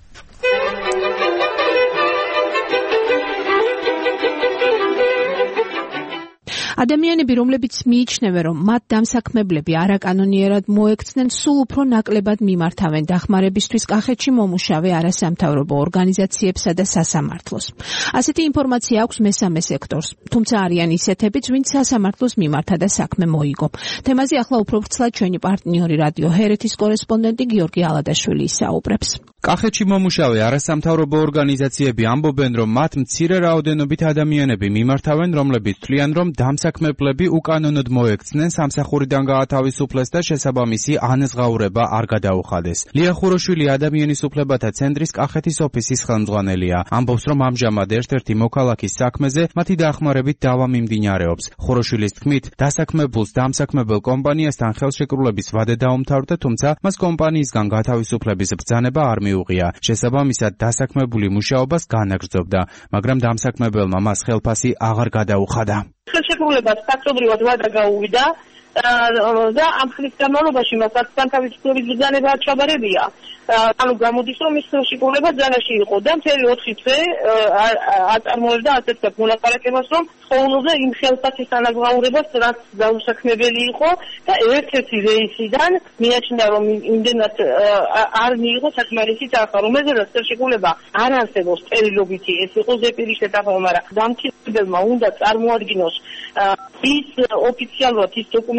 Speaker 9: ადამიანები, რომლებიც მიიჩნევენ, რომ მათ დამსაქმებლები არაკანონიერად მოექცნენ, სულ უფრო ნაკლებად მიმართავენ დახმარებისთვის კახეთში მომუშავე არასამთავრობო ორგანიზაციებსა და სასამართლოს. ასეთი ინფორმაცია აქვს მესამე სექტორს, თუმცა არიან ისეთებიც, ვინც სასამართლოს მიმართა და საქმე მოიგო. თემაზე ახლა უფრო ვრცლად ჩვენი პარტნიორი რადიო ჰერეთის კორესპონდენტი გიორგი ალადაშვილი ისაუბრებს.
Speaker 21: კახეთში მომუშავე არასამთავრობო ორგანიზაციები ამბობენ, რომ მათ მცირე რაოდენობით ადამიანები მიმართავენ, რომლებიც თვლიან, რომ დამსაქმებლები უკანონოდ მოექცნენ, სამსახურიდან გაათავისუფლეს და შესაბამისი ანაზღაურება არ გადაუხადეს. ლია ხუროშვილი ადამიანის უფლებათა ცენტრის კახეთის ოფისის ხელმძღვანელია. ამბობს, რომ ამჟამად ერთ-ერთი მოქალაქის საქმეზე მათი დახმარებით დავა მიმდინარეობს. ხუროშვილის თქმით, დასაქმებულს დამსაქმებელ კომპანიასთან ხელშეკრულების ვადე დაუმთავრდა, თუმცა მას კომპანიისგან გათავისუფლების ბრძანება არ მიუღია. შესაბამისად, დასაქმებული მუშაობას განაგრძობდა, მაგრამ დამსაქმებელმა მას ხელფასი აღარ გადაუხადა.
Speaker 5: ხელშეკრულებას ფაქტობრივად ვადა გაუვიდა და ამ ხნის განმავლობაში მას განთავისუფლების ბრძანება არ ჩაბარებია. ანუ გამოდის, რომ ის ხელშეკრულება ძალაში იყო და მთელი ოთხი თვე აწარმოებდა ასეთ მოლაპარაკებას, რომ ხოლმე იმ ხელფასის ანაზღაურებას, რაც დაუსაქმებელი იყო და ერთ-ერთი რეისიდან მიაჩნდა, რომ იმდენად არ მიიღო საკმარისი თანხა, რომელზეც ხელშეკრულება არ არსებობს წერილობითი, ეს იყო ზეპირის ეტაპი, მაგრამ დამქილებელმა უნდა წარმოადგინოს ის ოფიციალურად ის დოკუმენტი,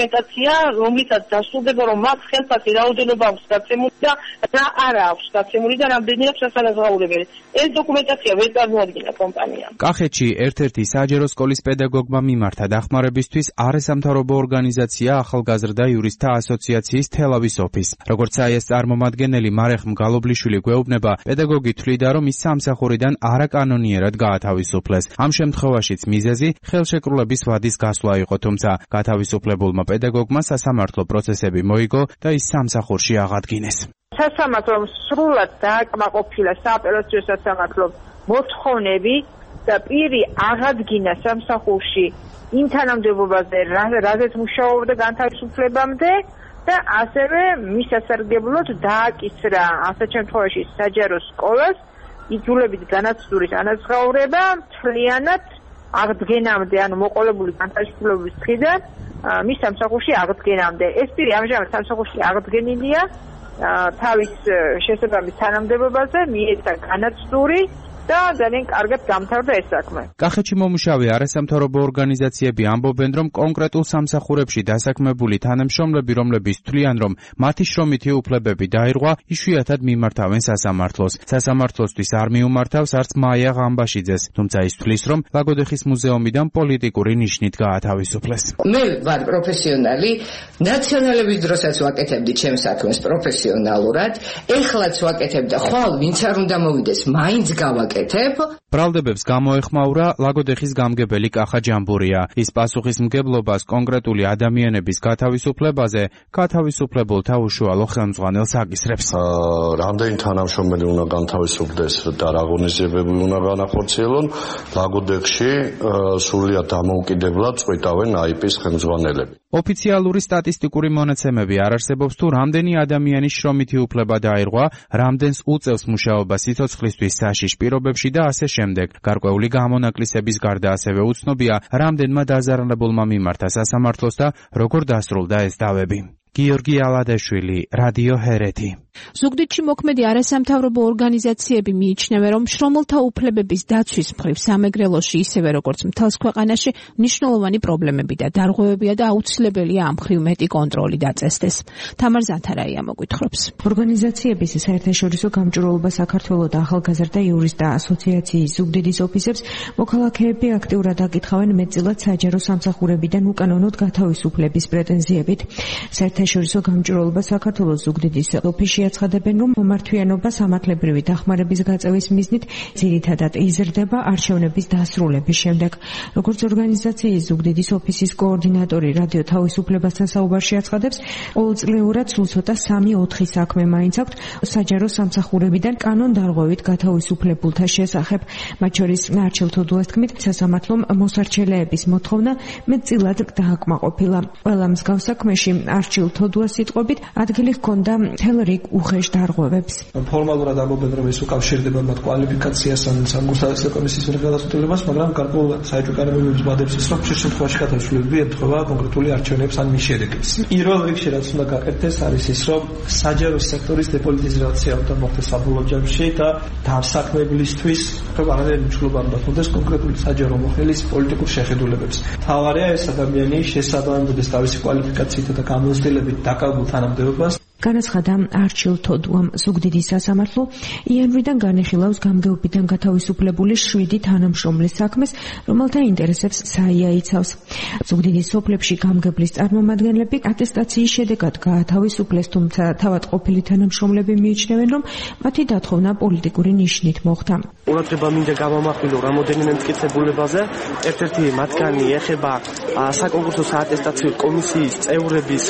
Speaker 8: დოკუმენტაცია, რომლითაც დასრულდება, რომ მათ ხელფასი რაოდენობა აქვს გაცემული და რა არა აქვს გაცემული და რამდენი აქვს შესაძლებელი. ეს დოკუმენტაცია ვერ წარმოადგენდა კომპანიამ.
Speaker 21: კახეთში ერთ-ერთი საჯარო სკოლის პედაგოგმა მიმართა დახმარებისთვის არასამთავრობო ორგანიზაცია ახალგაზრდა იურისტთა ასოციაციის თელავის ოფისს. როგორც საიას წარმომადგენელი მარეხ მგალობლიშვილი გვეუბნება, პედაგოგი თვლიდა, რომ ის სამსახურიდან არაკანონიერად გაათავისუფლეს. ამ შემთხვევაშიც მიზეზი ხელშეკრულების ვადის გასვლა იყო, თუმცა გათავისუფლებულმა პედაგოგმა სასამართლო პროცესები მოიგო და ის სამსახურში აღადგინეს.
Speaker 8: სასამართლომ სრულად დააკმაყოფილა სააპელაციო სასამართლომ მოთხოვნები და პირი აღადგინა სამსახურში იმ თანამდებობაზე, რაზეც მუშაობდა განთავისუფლებამდე და ასევე მის სასარგებლოდ დააკისრა ასეთ შემთხვევაში საჯარო სკოლას იძულებით განაცდურის ანაზღაურება მთლიანად აღდგენამდე, ანუ მოყოლებული განთავისუფლების დღიდან მის სამსახურში აღდგენამდე. ეს პირი ამჟამად სამსახურში აღდგენილია თავის შესაბამის თანამდებობაზე, მიეცა განაცდური და ძალიან კარგად გამთავრდა ეს საქმე.
Speaker 21: კახეთში მომუშავე არასამთავრობო ორგანიზაციები ამბობენ, რომ კონკრეტულ სამსახურებში დასაქმებული თანამშრომლები, რომლებიც თვლიან, რომ მათი შრომითი უფლებები დაირღვა, იშვიათად მიმართავენ სასამართლოს. სასამართლოსთვის არ მიუმართავს არც მაია ღამბაშიძეს, თუმცა ის თვლის, რომ ლაგოდეხის მუზეუმიდან პოლიტიკური ნიშნით გაათავისუფლეს.
Speaker 22: მე ვარ პროფესიონალი, ნაციონალების დროსაც ვაკეთებდი ჩემს საქმეს პროფესიონალურად, ეხლაც ვაკეთებ და ხვალ ვინც არ უნდა მოვიდეს, მაინც გავაკეთებ.
Speaker 21: ბრალდებებს გამოეხმაურა ლაგოდეხის გამგებელი კახა ჯამბურია. ის პასუხისმგებლობას კონკრეტული ადამიანების გათავისუფლებაზე გათავისუფლებულთა უშუალო ხელმძღვანელს აკისრებს.
Speaker 6: რამდენი თანამშრომელი უნდა განთავისუფლდეს და რა ღონისძიებები უნდა განახორციელონ, ლაგოდეხში სრულიად დამოუკიდებლად წვეტავენ აიპის ხელმძღვანელები.
Speaker 21: ოფიციალური სტატისტიკური მონაცემები არ არსებობს თუ რამდენი ადამიანის შრომითი უფლება დაირღვა, რამდენს უწევს მუშაობა სიცოცხლისთვის საშიშ პირობებში და ასე შემდეგ. გარკვეული გამონაკლისების გარდა ასევე უცნობია, რამდენმა დაზარალებულმა მიმართა სასამართლოს და როგორ დასრულდა ეს დავები. გიორგი ალადაშვილი, რადიო ჰერეთი.
Speaker 9: ზუგდიდში მოქმედი არასამთავრობო ორგანიზაციები მიიჩნევენ, რომ შრომელთა უფლებების დაცვის მხრივ სამეგრელოში ისევე როგორც მთელს ქვეყანაში მნიშვნელოვანი პრობლემები და დარღვევებია და აუცილებელია ამ მხრივ მეტი კონტროლი დაწესდეს. თამარ ზანთარაია მოგვითხრობს.
Speaker 11: ორგანიზაციების საერთაშორისო გამჭვირვალობა საქართველოს და ახალგაზრდა იურისტთა ასოციაციის ზუგდიდის ოფისებს მოქალაქეები აქტიურად აკითხავენ მეტწილად საჯარო სამსახურებიდან უკანონოდ გათავისუფლების პრეტენზიებით. საერთაშორისო გამჭვირვალობა საქართველოს ზუგდიდის ოფისში აცხადებენ, რომ მომართვიანობა სამართლებრივი დახმარების გაწევის მიზნით ძირითადად იზრდება არჩევნების დასრულების შემდეგ. როგორც ორგანიზაციის ზუგდიდის ოფისის კოორდინატორი რადიო თავისუფლებასთან საუბარში აცხადებს, ყოველწლიურად სულ ცოტა სამი ოთხი საქმე მაინც აქვთ საჯარო სამსახურებიდან კანონდარღვევით გათავისუფლებულთა შესახებ. მათ შორის არჩილ თოდუას თქმით, სასამართლომ მოსარჩელეების მოთხოვნა მეტწილად დააკმაყოფილა. ყველა მსგავს საქმეში არჩილ თოდუას სიტყვებით ადგილი ჰქონდა მთელ რიგ უხეშ დარღვევებს.
Speaker 7: ფორმალურად ამბობენ, რომ ეს უკავშირდება მათ კვალიფიკაციას ან სამგუსტავე კომისიის ხელმძღვანელობას, მაგრამ გარკვეულ საერთო კანონმდებლობის ვადებს ის, რომ ხშირ შემთხვევაში გათავისუფლება ემთხვევა კონკრეტული არჩევნებს ან მის შედეგებს. პირველ რიგში რაც უნდა გაკეთდეს არის ის, რომ საჯარო სექტორის დეპოლიტიზაცია უნდა მოხდეს საბოლოო ჯამში და დამსაქმებლისთვის არანაირი მნიშვნელობა არ მოხდეს კონკრეტული საჯარო მოხელის პოლიტიკურ შეხედულებებს. მთავარია ეს ადამიანი შესაბამებოდეს თავისი კვალიფიკაციით და გამოცდილებით დაკავებულ თანამდებობას.
Speaker 11: განაცხადა არჩილ თოდუამ. ზუგდიდის სასამართლო იანვრიდან განეხილავს გამგეობიდან გათავისუფლებული შვიდი თანამშრომლის საქმეს, რომელთა ინტერესებს საია იცავს. ზუგდიდის სოფლებში გამგებლის წარმომადგენლები ატესტაციის შედეგად გაათავისუფლეს, თუმცა თავად ყოფილი თანამშრომლები მიიჩნევენ, რომ მათი დათხოვნა პოლიტიკური ნიშნით მოხდა.
Speaker 23: ყურადღება მინდა გამომახვილო რამოდენიმე მტკიცებულებაზე. ერთ-ერთი მათგანი ეხება საკონკურსო საატესტაციო კომისიის წევრების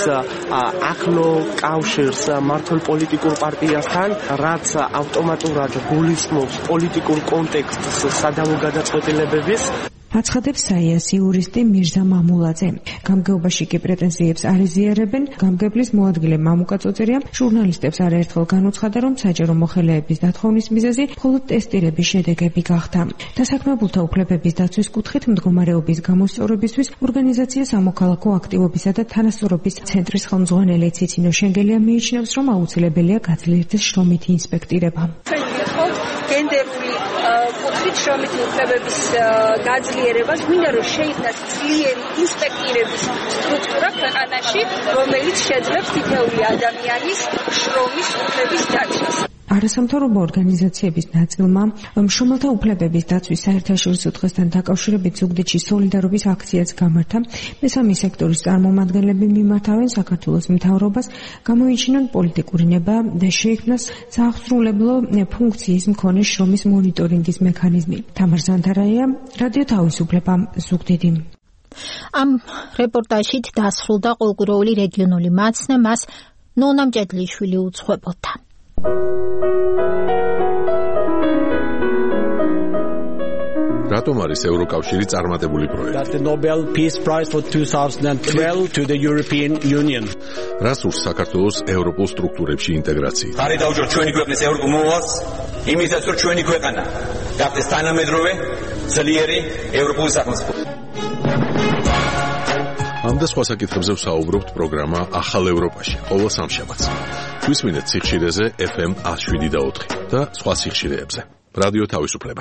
Speaker 23: ახლო კავშირს მართლ პოლიტიკურ პარტიასთან, რაც ავტომატურად გულისხმობს პოლიტიკურ კონტექსტს სადავო გადაწყვეტილებების.
Speaker 11: აცხადებს საიას იურისტი მირზა მამულაძე. გამგეობაში კი პრეტენზიებს არ იზიარებენ. გამგებლის მოადგილე მამუკა წოწერია ჟურნალისტებს არაერთხელ განუცხადა, რომ საჯარო მოხელეების დათხოვნის მიზეზი მხოლოდ ტესტირების შედეგები გახდა. დასაქმებულთა უფლებების დაცვის კუთხით მდგომარეობის გამოსწორებისთვის ორგანიზაცია სამოქალაქო აქტივობისა და თანასწორობის ცენტრის ხელმძღვანელი ციცინო შენგელია მიიჩნევს, რომ აუცილებელია გაძლიერდეს შრომითი ინსპექტირება.
Speaker 24: გენდერული
Speaker 4: კუთხით შრომითი უფლებების გაძლიერებას მინდა რომ შეიქმნას ძლიერი ინსპექტირების სტრუქტურა ქვეყანაში, რომელიც შეძლებს თითოეული ადამიანის შრომის უფლების დაცვას.
Speaker 11: არასამთავრობო ორგანიზაციების ნაწილმა მშრომელთა უფლებების დაცვის საერთაშორისო დღესთან დაკავშირებით ზუგდიდში სოლიდარობის აქციაც გამართა. მესამე სექტორის წარმომადგენლები მიმართავენ საქართველოს მთავრობას გამოიჩინონ პოლიტიკური ნება და შეიქმნას სააღსრულებლო ფუნქციის მქონე შრომის მონიტორინგის მექანიზმი. თამარ ზანთარაია, რადიო თავისუფლება, ზუგდიდი.
Speaker 2: ამ რეპორტაჟით დასრულდა ყოველკვირეული რეგიონული მაცნე, მას ნონა მჭედლიშვილი უძღვებოდა.
Speaker 1: რატომ არის ევროკავშირი წარმატებული პროექტი?
Speaker 10: The Nobel Peace Prize for twenty twelve to the European Union.
Speaker 1: რას ურს საქართველოს ევროპულ სტრუქტურებში ინტეგრაციით?
Speaker 12: ხარი დაუჯეროთ ჩვენი ქვეყნის ევროპულ მოვალს, იმისაც რომ ჩვენი ქვეყანა გახდეს თანამედროვე, ძლიერი ევროპული სახელმწიფო.
Speaker 1: ამ და სხვა საკითხებზე ვსაუბრობთ პროგრამა ახალ ევროპაში, ყოველ სამშაბათს. გვისმინეთ სიხშირეზე ეფ ემ one oh seven და ოთხი და სხვა სიხშირეებზე. რადიო თავისუფლება.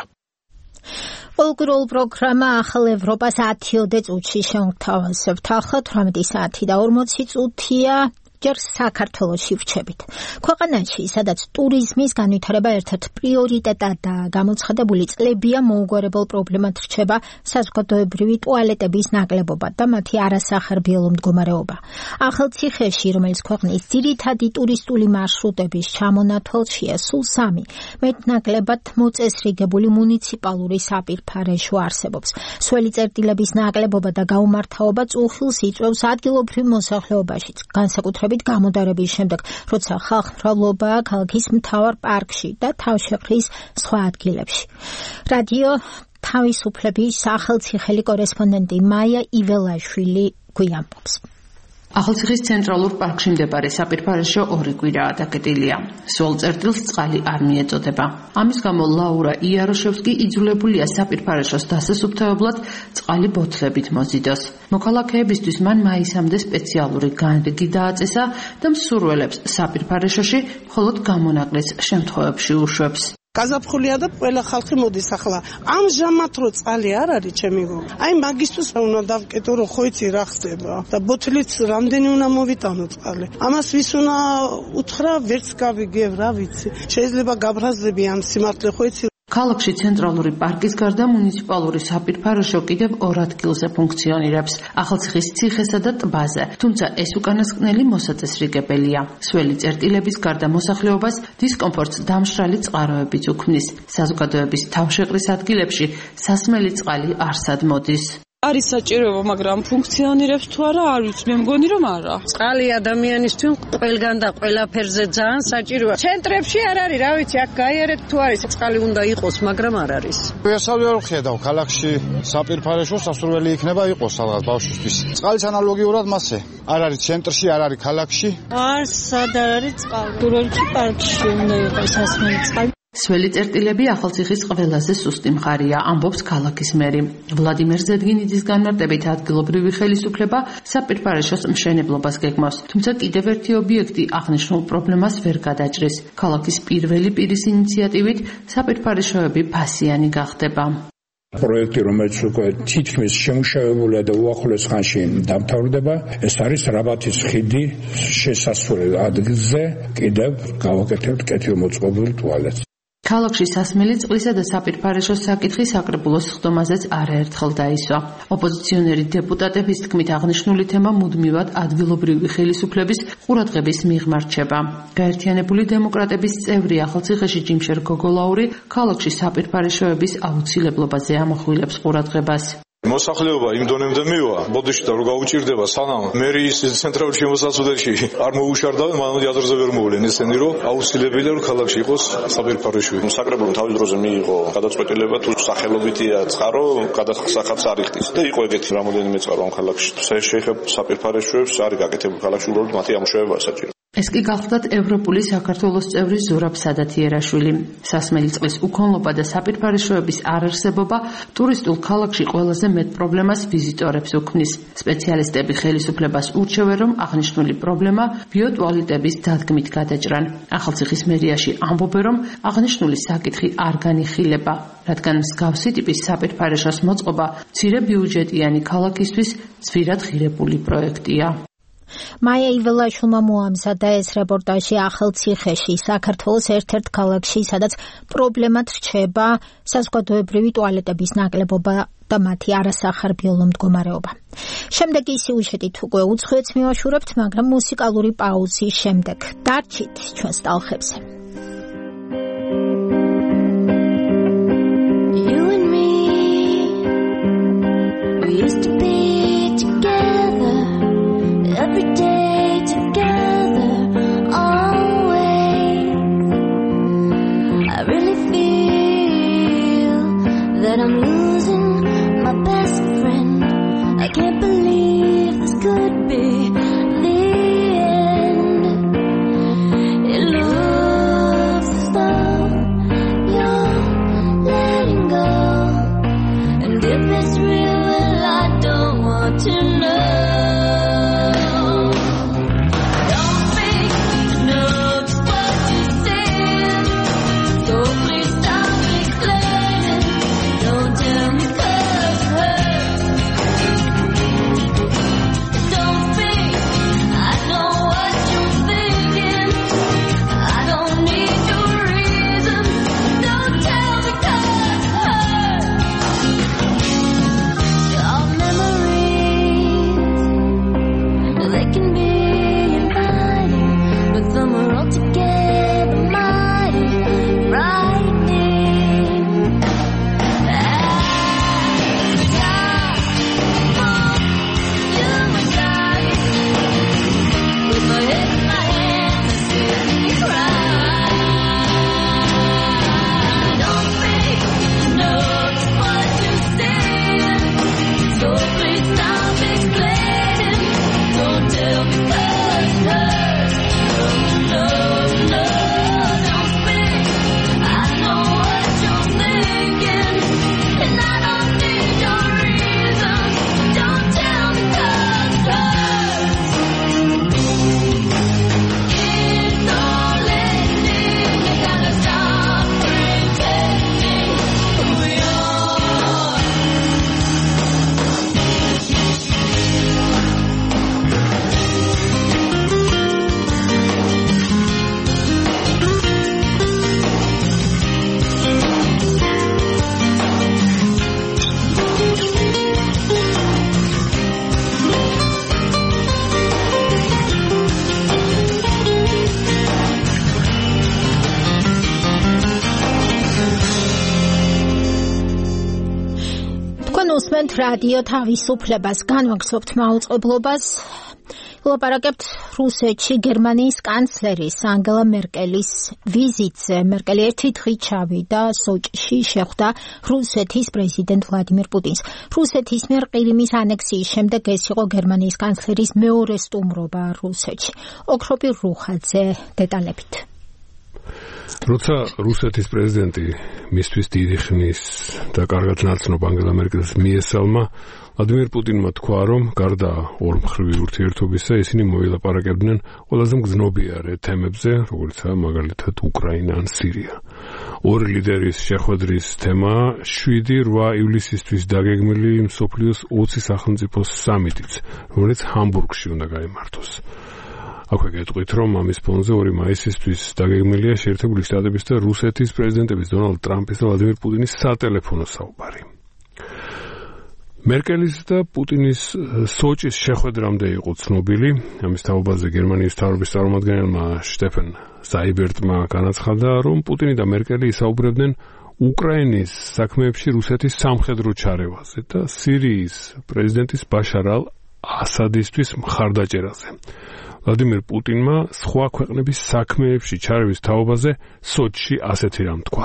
Speaker 2: პოლიტიკურ პროგრამა ახალ ევროპას ათიოდე წუთში შევთავაზებთ. ახლა თვრამეტი საათი და ორმოცი წუთია. ჯერ საქართველოში ვრჩებით. ქვეყანაში, სადაც ტურიზმის განვითარება ერთ-ერთ პრიორიტეტადაა გამოცხადებული, წლებია მოუგვარებელ პრობლემად რჩება საზოგადოებრივი ტუალეტების ნაკლებობა და მათი არასახარბიელო მდგომარეობა. ახალციხეში, რომელიც ქვეყნის ძირითადი ტურისტული მარშრუტების ჩამონათვალშია, სულ სამი მეტნაკლებად მოწესრიგებული მუნიციპალური საპირფარეშო არსებობს. სველი წერტილების ნაკლებობა და გაუმართავობა წუხილს იწვევს ადგილობრივ მოსახლეობაშიც, განსაკუთრებით გამოდარების შემდეგ, როცა ხალხმრავლობაა ქალაქის მთავარ პარკში და თავშეყრის სხვა ადგილებში. რადიო თავისუფლების სახელმწიფო კორესპონდენტი მაია იველაშვილი გვიამბობს.
Speaker 18: ახალციხის ცენტრალურ პარკში მდებარე საპირფარეშო ორი კვირაა დაკეტილია. სულ წერტილს წყალი არ მიეწოდება. ამის გამო ლაურა იაროშევსკი იძულებულია საპირფარეშოს დასასუფთავებლად წყალი ბოთლებით მოზიდოს. მოქალაქეებისთვის მან მაისამდე სპეციალური განრიგი დააწესა და მსურველებს საპირფარეშოში მხოლოდ გამონაკლის შემთხვევებში უშვებს.
Speaker 24: გაზაფხულია და ყველა ხალხი მოდის ახლა. ამჟამად რო წყალი არ არის, ჩემი გო. აი მაგისტვის უნდა დავკეტო, რომ ხო იცი რა ხდება და ბოთლიც რამდენი უნდა მოვიტანო წყალი. ამას ვის უნდა უთხრა, ვერც გავიგებ, რა ვიცი. შეიძლება გაბრაზები ამ სიმართლე, ხო იცი.
Speaker 18: ქალაქში ცენტრალური პარკის გარდა მუნიციპალური საპირფარეშო კიდევ ორ ადგილზე ფუნქციონირებს, ახალციხის ციხესა და ტბაზე, თუმცა ეს უკანასკნელი მოსაწესრიგებელია. სველი წერტილების გარდა მოსახლეობას დისკომფორტს დამშრალი წყაროებიც უქმნის. საზოგადოების თავშეყრის ადგილებში სასმელი წყალი არსად მოდის.
Speaker 24: არის საჭიროება, მაგრამ ფუნქციონირებს თუ არა, არ ვიცი, მე მგონი რომ არა.
Speaker 25: წყალი ადამიანისთვის ყველგან და ყველაფერზე ძალიან საჭიროა. ცენტრებში არ არის, რა ვიცი, აქ გაიარეთ თუ არის, წყალი უნდა იყოს, მაგრამ არ არის.
Speaker 15: ესავე არ ხედავ, ქალაქში საპირფარეშო სასურველი იქნება იყოს სადღაც ბავშვისთვის. წყალის ანალოგიურად მასე. არ არის ცენტრში, არ არის ქალაქში.
Speaker 25: არ სად არ არის წყალი. თურქეთში პარკში უნდა იყოს სასმელი წყალი.
Speaker 18: სველი წერტილები ახალციხის ყველაზე სუსტი მხარეა, ამბობს ქალაქის მერი. ვლადიმერ ზედგინიძის განმარტებით ადგილობრივი ხელისუფლება საპირფარეშოს მშენებლობას გეგმავს, თუმცა კიდევ ერთი ობიექტი აღნიშნულ პრობლემას ვერ გადაჭრის. ქალაქის პირველი პირის ინიციატივით საპირფარეშოები ფასიანი გახდება.
Speaker 26: პროექტი, რომელიც უკვე თითქმის შემუშავებულია და უახლოეს ხანში დამთავრდება, ეს არის რაბათის ხიდი შესასვლელ ადგილზე, კიდევ გავაკეთებთ კეთილმოწყობილ ტუალეტს.
Speaker 18: ქალაქში სასმელი წყლისა და საპირფარეშოს საკითხი საკრებულოს ხდომაზეც არაერთხელ დაისვა. ოპოზიციონერი დეპუტატების თქმით აღნიშნული თემა მუდმივად ადგილობრივი ხელისუფლების ყურადღების მიღმა რჩება. გაერთიანებული დემოკრატების წევრი ახალციხეში ჯიმშერ გოგოლაური ქალაქში საპირფარეშოების აუცილებლობაზე ამახვილებს ყურადღებას.
Speaker 27: მოსახლეობა იმ დონემდე მივა, ბოდიში და რო გაუჭირდება სანამ მერიის ცენტრალურ შემოსაცუდებში არ მოუშარდავენ, მანამდე აზრზე ვერ მოვლენ ესენი, რომ აუცილებელია რომ ქალაქში იყოს საპირფარეშო.
Speaker 28: საკრებულომ თავის დროზე მიიღო გადაწყვეტილება თუ სახელობითია წყარო გადასახადს არ იხდის და იყო ეგეთი რამოდენიმე წყარო ამ ქალაქში. შეეხება საპირფარეშოებს არის გაკეთებული ქალაქში, უბრალოდ მათი ამუშავება საჭირო.
Speaker 18: ეს კი გახლდათ ევროპული საქართველოს წევრი ზურაბ სადათიერაშვილი. სასმელი წყლის უქონლობა და საპირფარეშოების არარსებობა ტურისტულ ქალაქში ყველაზე მეტ პრობლემას ვიზიტორებს უქმნის. სპეციალისტები ხელისუფლებას ურჩევენ, რომ აღნიშნული პრობლემა ბიოტუალეტების დადგმით გადაჭრან. ახალციხის მერიაში ამბობენ, რომ აღნიშნული საკითხი არ განიხილება, რადგან მსგავსი ტიპის საპირფარეშოს მოწყობა მცირე ბიუჯეტიანი ქალაქისთვის ძვირად ღირებული პროექტია.
Speaker 2: მაია იველაშვილმა მოამზადა ეს რეპორტაჟი ახალციხეში, საქართველოს ერთ-ერთ ქალაქში, სადაც პრობლემად რჩება საზოგადოებრივი ტუალეტების ნაკლებობა და მათი არასახარბიელო მდგომარეობა. შემდეგი სიუჟეტით უკვე უცხოეთს მივაშურებთ, მაგრამ მუსიკალური პაუზის შემდეგ დარჩით ჩვენს ტალღებზე.
Speaker 3: You and me, we used to be together. Every day together, always. I really feel that I'm losing my best friend. I can't believe this could be the end. It looks as though you're letting go. And if it's real, well, I don't want to know.
Speaker 2: უსმენთ რადიო თავისუფლებას, განვაგრძობთ მაუწყებლობას. ვლაპარაკებთ რუსეთში გერმანიის კანცლერის ანგელა მერკელის ვიზიტზე. მერკელი ერთი დღით ჩავიდა სოჭში, შეხვდა რუსეთის პრეზიდენტ ვლადიმირ პუტინს. რუსეთის მიერ ყირიმის ანექსიის შემდეგ ეს იყო გერმანიის კანცლერის მეორე სტუმრობა რუსეთში. ოქროპი რუხაძე დეტალებით.
Speaker 5: როცა რუსეთის პრეზიდენტი მისთვის დიდი ხნის და კარგად ნაცნობ ანგელა მერკელს მიესალმა, ვლადიმირ პუტინმა თქვა, რომ გარდა ორმხრივი ურთიერთობისა, ისინი მოილაპარაკებდნენ ყველაზე მგრძნობიარე თემებზე, როგორიცაა მაგალითად უკრაინა ან სირია. ორი ლიდერის შეხვედრის თემა შვიდი რვა ივლისისთვის დაგეგმილი მსოფლიოს ოცი სახელმწიფოს სამიტიც, რომელიც ჰამბურგში უნდა გაიმართოს. აქვე გეტყვით, რომ ამის ფონზე ორი მაისისთვის დაგეგმილია შეერთებული შტატების და რუსეთის პრეზიდენტების დონალდ ტრამპის და ვლადიმირ პუტინის სატელეფონო საუბარი. მერკელის და პუტინის სოჭის შეხვედრამდე იყო ცნობილი. ამის თაობაზე გერმანიის მთავრობის წარმომადგენელმა შტეფენ ზაიბერტმა განაცხადა, რომ პუტინი და მერკელი ისაუბრებდნენ უკრაინის საქმეებში რუსეთის სამხედრო ჩარევაზე და სირიის პრეზიდენტის ბაშარ ალ-ასადისთვის მხარდაჭერაზე. ვლადიმირ პუტინმა სხვა ქვეყნების საქმეებში ჩარევის თაობაზე სოჭში ასეთი რამ თქვა.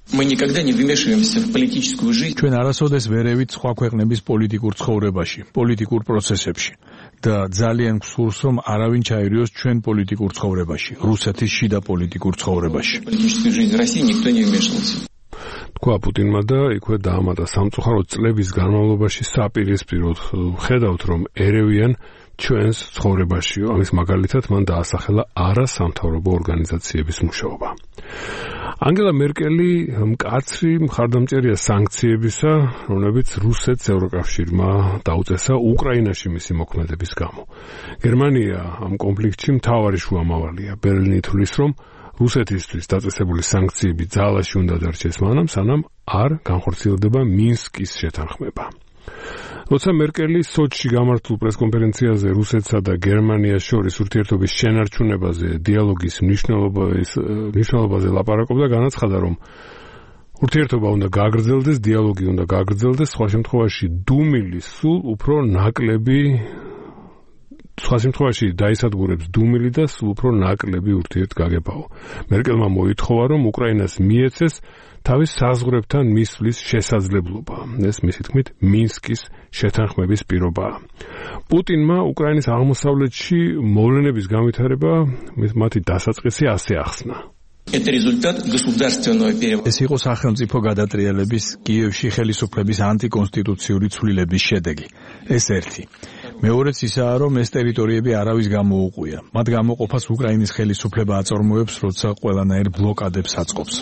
Speaker 8: Мы никогда не вмешиваемся в политическую жизнь.
Speaker 13: ჩვენ არასოდეს ვერ ევით სხვა ქვეყნების პოლიტიკურ ცხოვრებაში, პოლიტიკურ პროცესებში და ძალიან გსურს რომ არავინ ჩაერიოს ჩვენ პოლიტიკურ ცხოვრებაში, რუსეთის შიდა პოლიტიკურ ცხოვრებაში.
Speaker 8: Политическую жизнь России никто не вмешивался.
Speaker 5: თქვა პუტინმა და იქვე დაამატა სამწუხაროდ წლების განმავლობაში საპირისპიროდ ხედავთ რომ ერევიან ჩვენს ცხოვრებაში. ამის მაგალითად მან დაასახელა არასამთავრობო ორგანიზაციების მუშაობა. ანგელა მერკელი მკაცრი მხარდამჭერია სანქციებისა, რომლებიც რუსეთს ევროკავშირმა დაუწესა უკრაინაში მისი მოქმედების გამო. გერმანია ამ კონფლიქტში მთავარი შუამავალია. ბერლინი თვლის, რომ რუსეთისთვის დაწესებული სანქციები ძალაში უნდა დარჩეს მანამ, სანამ არ განხორციელდება მინსკის შეთანხმება. როცა მერკელი სოჩში გამართულ პრესკონფერენციაზე რუსეთსა და გერმანიას შორის ურთიერთობის შენარჩუნებაზე, დიალოგის მნიშვნელობაზე ლაპარაკობდა, განაცხადა, რომ ურთიერთობა უნდა გაგრძელდეს, დიალოგი უნდა გაგრძელდეს, სხვა შემთხვევაში დუმილი სულ უფრო ნაკლები სხვა შემთხვევაში დაისადგურებს დუმილი და სულ უფრო ნაკლები ურთიერთგაგებაო. მერკელმა მოითხოვა, რომ უკრაინას მიეცეს თავის საზღვრებთან მისვლის შესაძლებლობა. ეს მისი თქმით მინსკის შეთანხმების პირობაა. პუტინმა უკრაინის აღმოსავლეთში მოვლენების განვითარება მათი დასაწყისი ასე ახსნა.
Speaker 8: Это результат государственного переворота.
Speaker 13: ეს იყო სახელმწიფო გადატრიალების კიევში ხელისუფლების ანტიკონსტიტუციური ცვლილების შედეგი. ეს ერთი. მეორეც ისაა, რომ ეს ტერიტორიები არავის გამოუყვია. მათ გამოყოფას უკრაინის ხელისუფლება აწარმოებს, როცა ყველანაირ ბლოკადებს აწყობს.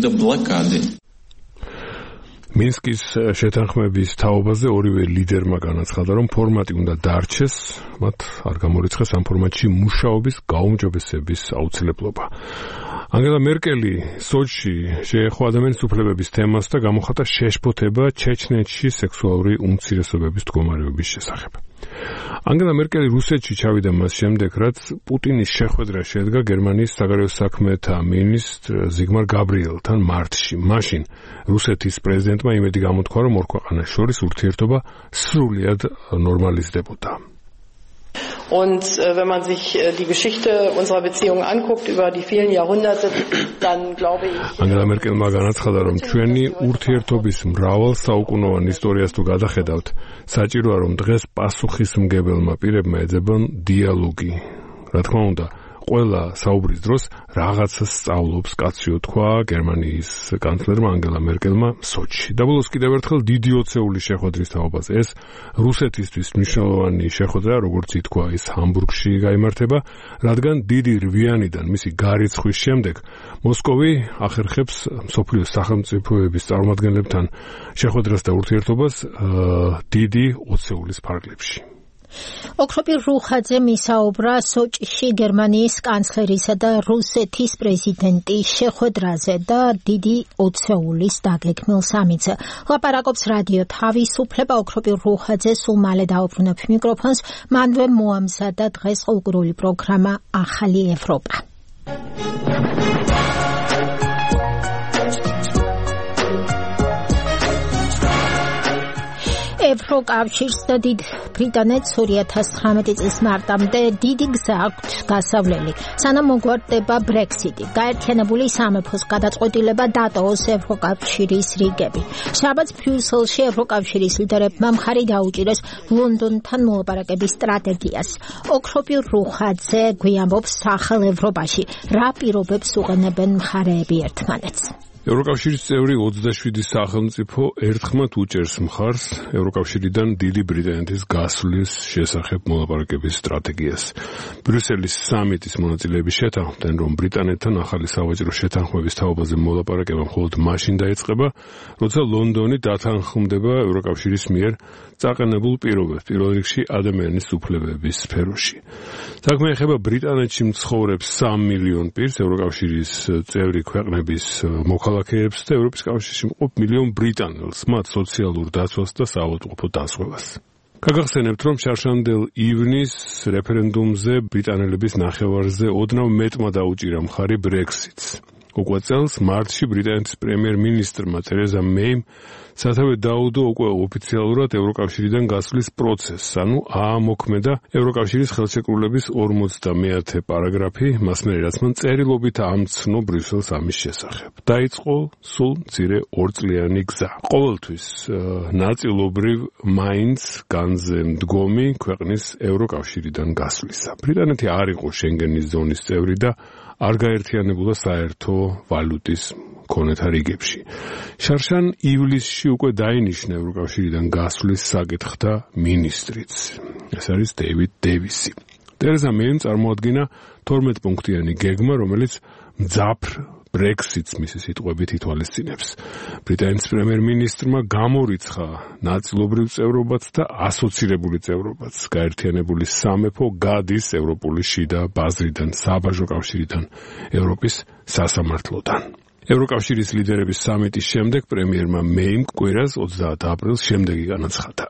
Speaker 5: მინსკის შეთანხმების თაობაზე ორივე ლიდერმა განაცხადა, რომ ფორმატი უნდა დარჩეს, მათ არ გამორიცხეს ამ ფორმატში მუშაობის გაუმჯობესების აუცილებლობა. ანგელა მერკელი სოჩში შეეხო ადამიანის უფლებების თემას და გამოხატა შეშფოთება ჩეჩნეთში სექსუალური უმცირესობების მდგომარეობის შესახებ. ანგელა მერკელი რუსეთში ჩავიდა მას შემდეგ, რაც პუტინის შეხვედრა შედგა გერმანიის საგარეო საქმეთა მინისტრ ზიგმარ გაბრიელთან მარტში. მაშინ რუსეთის პრეზიდენტმა იმედი გამოთქვა, რომ ორ ქვეყანას შორის ურთიერთობა სრულიად ნორმალიზდებოდა.
Speaker 14: Und äh, wenn man sich äh, die Geschichte unserer Beziehungen anguckt über die vielen Jahrhunderte, dann glaube ich...
Speaker 5: ანგელა მერკელმა განაცხადა, რომ ჩვენი ურთიერთობის მრავალ საუკუნოვან ისტორიას თუ გადახედავთ, საჭიროა, რომ დღეს პასუხისმგებელმა პირებმა ეძებონ დიალოგი. რა თქმა უნდა, ყველა საუბრის დროს რაღაცას სწავლობს, კაციო თქვა გერმანიის კანცლერმა ანგელა მერკელმა სოჩში. და ბოლოს კიდევ ერთხელ დიდი ოცეული შეხვედრის თაობაზე. ეს რუსეთისთვის მნიშვნელოვანი შეხვედრა, როგორც ითქვა, ის ჰამბურგში გაიმართება, რადგან დიდი რვიანიდან მისი გარიცხვის შემდეგ მოსკოვი ახერხებს მსოფლიოს სახელმწიფოების წარმომადგენლებთან შეხვედრას და ურთიერთობას დიდი ოცეულის ფარგლებში.
Speaker 2: ოქროპირ რუხაძე მისაუბრა სოჭში გერმანიის კანცლერისა და რუსეთის პრეზიდენტის შეხვედრაზე და დიდი ოცეულის დაგეგმილ სამიტზე. ლაპარაკობს რადიო თავისუფლება. ოქროპირ რუხაძე სულ მალე დაუბრუნებს მიკროფონს. მანვე მოამზადა დღეს ყოველდღიური პროგრამა ახალი ევროპა. ევროკავშირს და დიდ ბრიტანეთს ორი ათას ცხრამეტი წლის მარტამდე დიდი გზა აქვს გასავლელი, სანამ მოგვარდება ბრექსიტი. გაერთიანებული სამეფოს გადაწყვეტილება დატოვოს ევროკავშირის რიგები. შაბათს ბრიუსელში ევროკავშირის ლიდერებმა მხარი დაუჭირეს ლონდონთან მოლაპარაკების სტრატეგიას. ოქროპირ რუხაძე გვიამბობს ახალ ევროპაში რა პირობებს უყენებენ მხარეები ერთმანეთს.
Speaker 5: ევროკავშირის წევრი ოცდაშვიდი სახელმწიფო ერთხმად უჭერს მხარს ევროკავშირიდან დიდი ბრიტანეთის გასვლის შესახებ მოლაპარაკების სტრატეგიას. ბრიუსელის სამიტის მონაწილეები შეთანხმდნენ, რომ ბრიტანეთთან ახალი სავაჭრო შეთანხმების თაობაზე მოლაპარაკება მხოლოდ მაშინ დაიწყება, როცა ლონდონი დათანხმდება ევროკავშირის მიერ წაყენებულ პირობებს, პირველ რიგში ადამიანის უფლებების სფეროში. საქმე ეხება ბრიტანეთში მცხოვრებ სამ მილიონ პირს, ევროკავშირის წევრი ქვეყნების მოქალაქეებს და ევროპის კავშირში მყოფ მილიონ ბრიტანელს, მათ სოციალურ დაცვას და საავადმყოფო დაზღვევას. გაგახსენებთ, რომ შარშანდელ ივნის რეფერენდუმზე ბრიტანელების ნახევარზე ოდნავ მეტმა დაუჭირა მხარი ბრექსიტს. უკვე წელს მარტში ბრიტანეთის პრემიერ-მინისტრმა თერეზა მეიმ სათავე დაუდო უკვე ოფიციალურად ევროკავშირიდან გასვლის პროცესს, ანუ აამოქმედა ევროკავშირის ხელშეკრულების ორმოცდამეათე პარაგრაფი, მას მერე რაც მან წერილობით ამცნო ბრიუსელს ამის შესახებ. დაიწყო სულ მცირე ორწლიანი გზა. ყოველთვის ნაწილობრივ მაინც განზე მდგომი ქვეყნის ევროკავშირიდან გასვლისა. ბრიტანეთი არ იყო შენგენის ზონის წევრი და არ გაერთიანებულა საერთო ვალუტის კონეთა რიგებში. შარშან ივლისში უკვე დაინიშნა ევროკავშირიდან გასვლის საკითხთა მინისტრიც. ეს არის დეივიდ დევისი. ტერეზა მეიმ წარმოადგინა თორმეტ პუნქტიანი გეგმა, რომელიც მძაფრ ბრექსიტს მისი სიტყვებით ითვალისწინებს. ბრიტანეთის პრემიერ-მინისტრმა გამორიცხა ნაწილობრივ წევრობაც და ასოცირებული წევრობაც. გაერთიანებული სამეფო გადის ევროპული შიდა ბაზრიდან, საბაჟო კავშირიდან, ევროპის სასამართლოდან. ევროკავშირის ლიდერების სამიტის შემდეგ პრემიერმა მეიმ კვირას ოცდაათ აპრილს შემდეგი განაცხადა.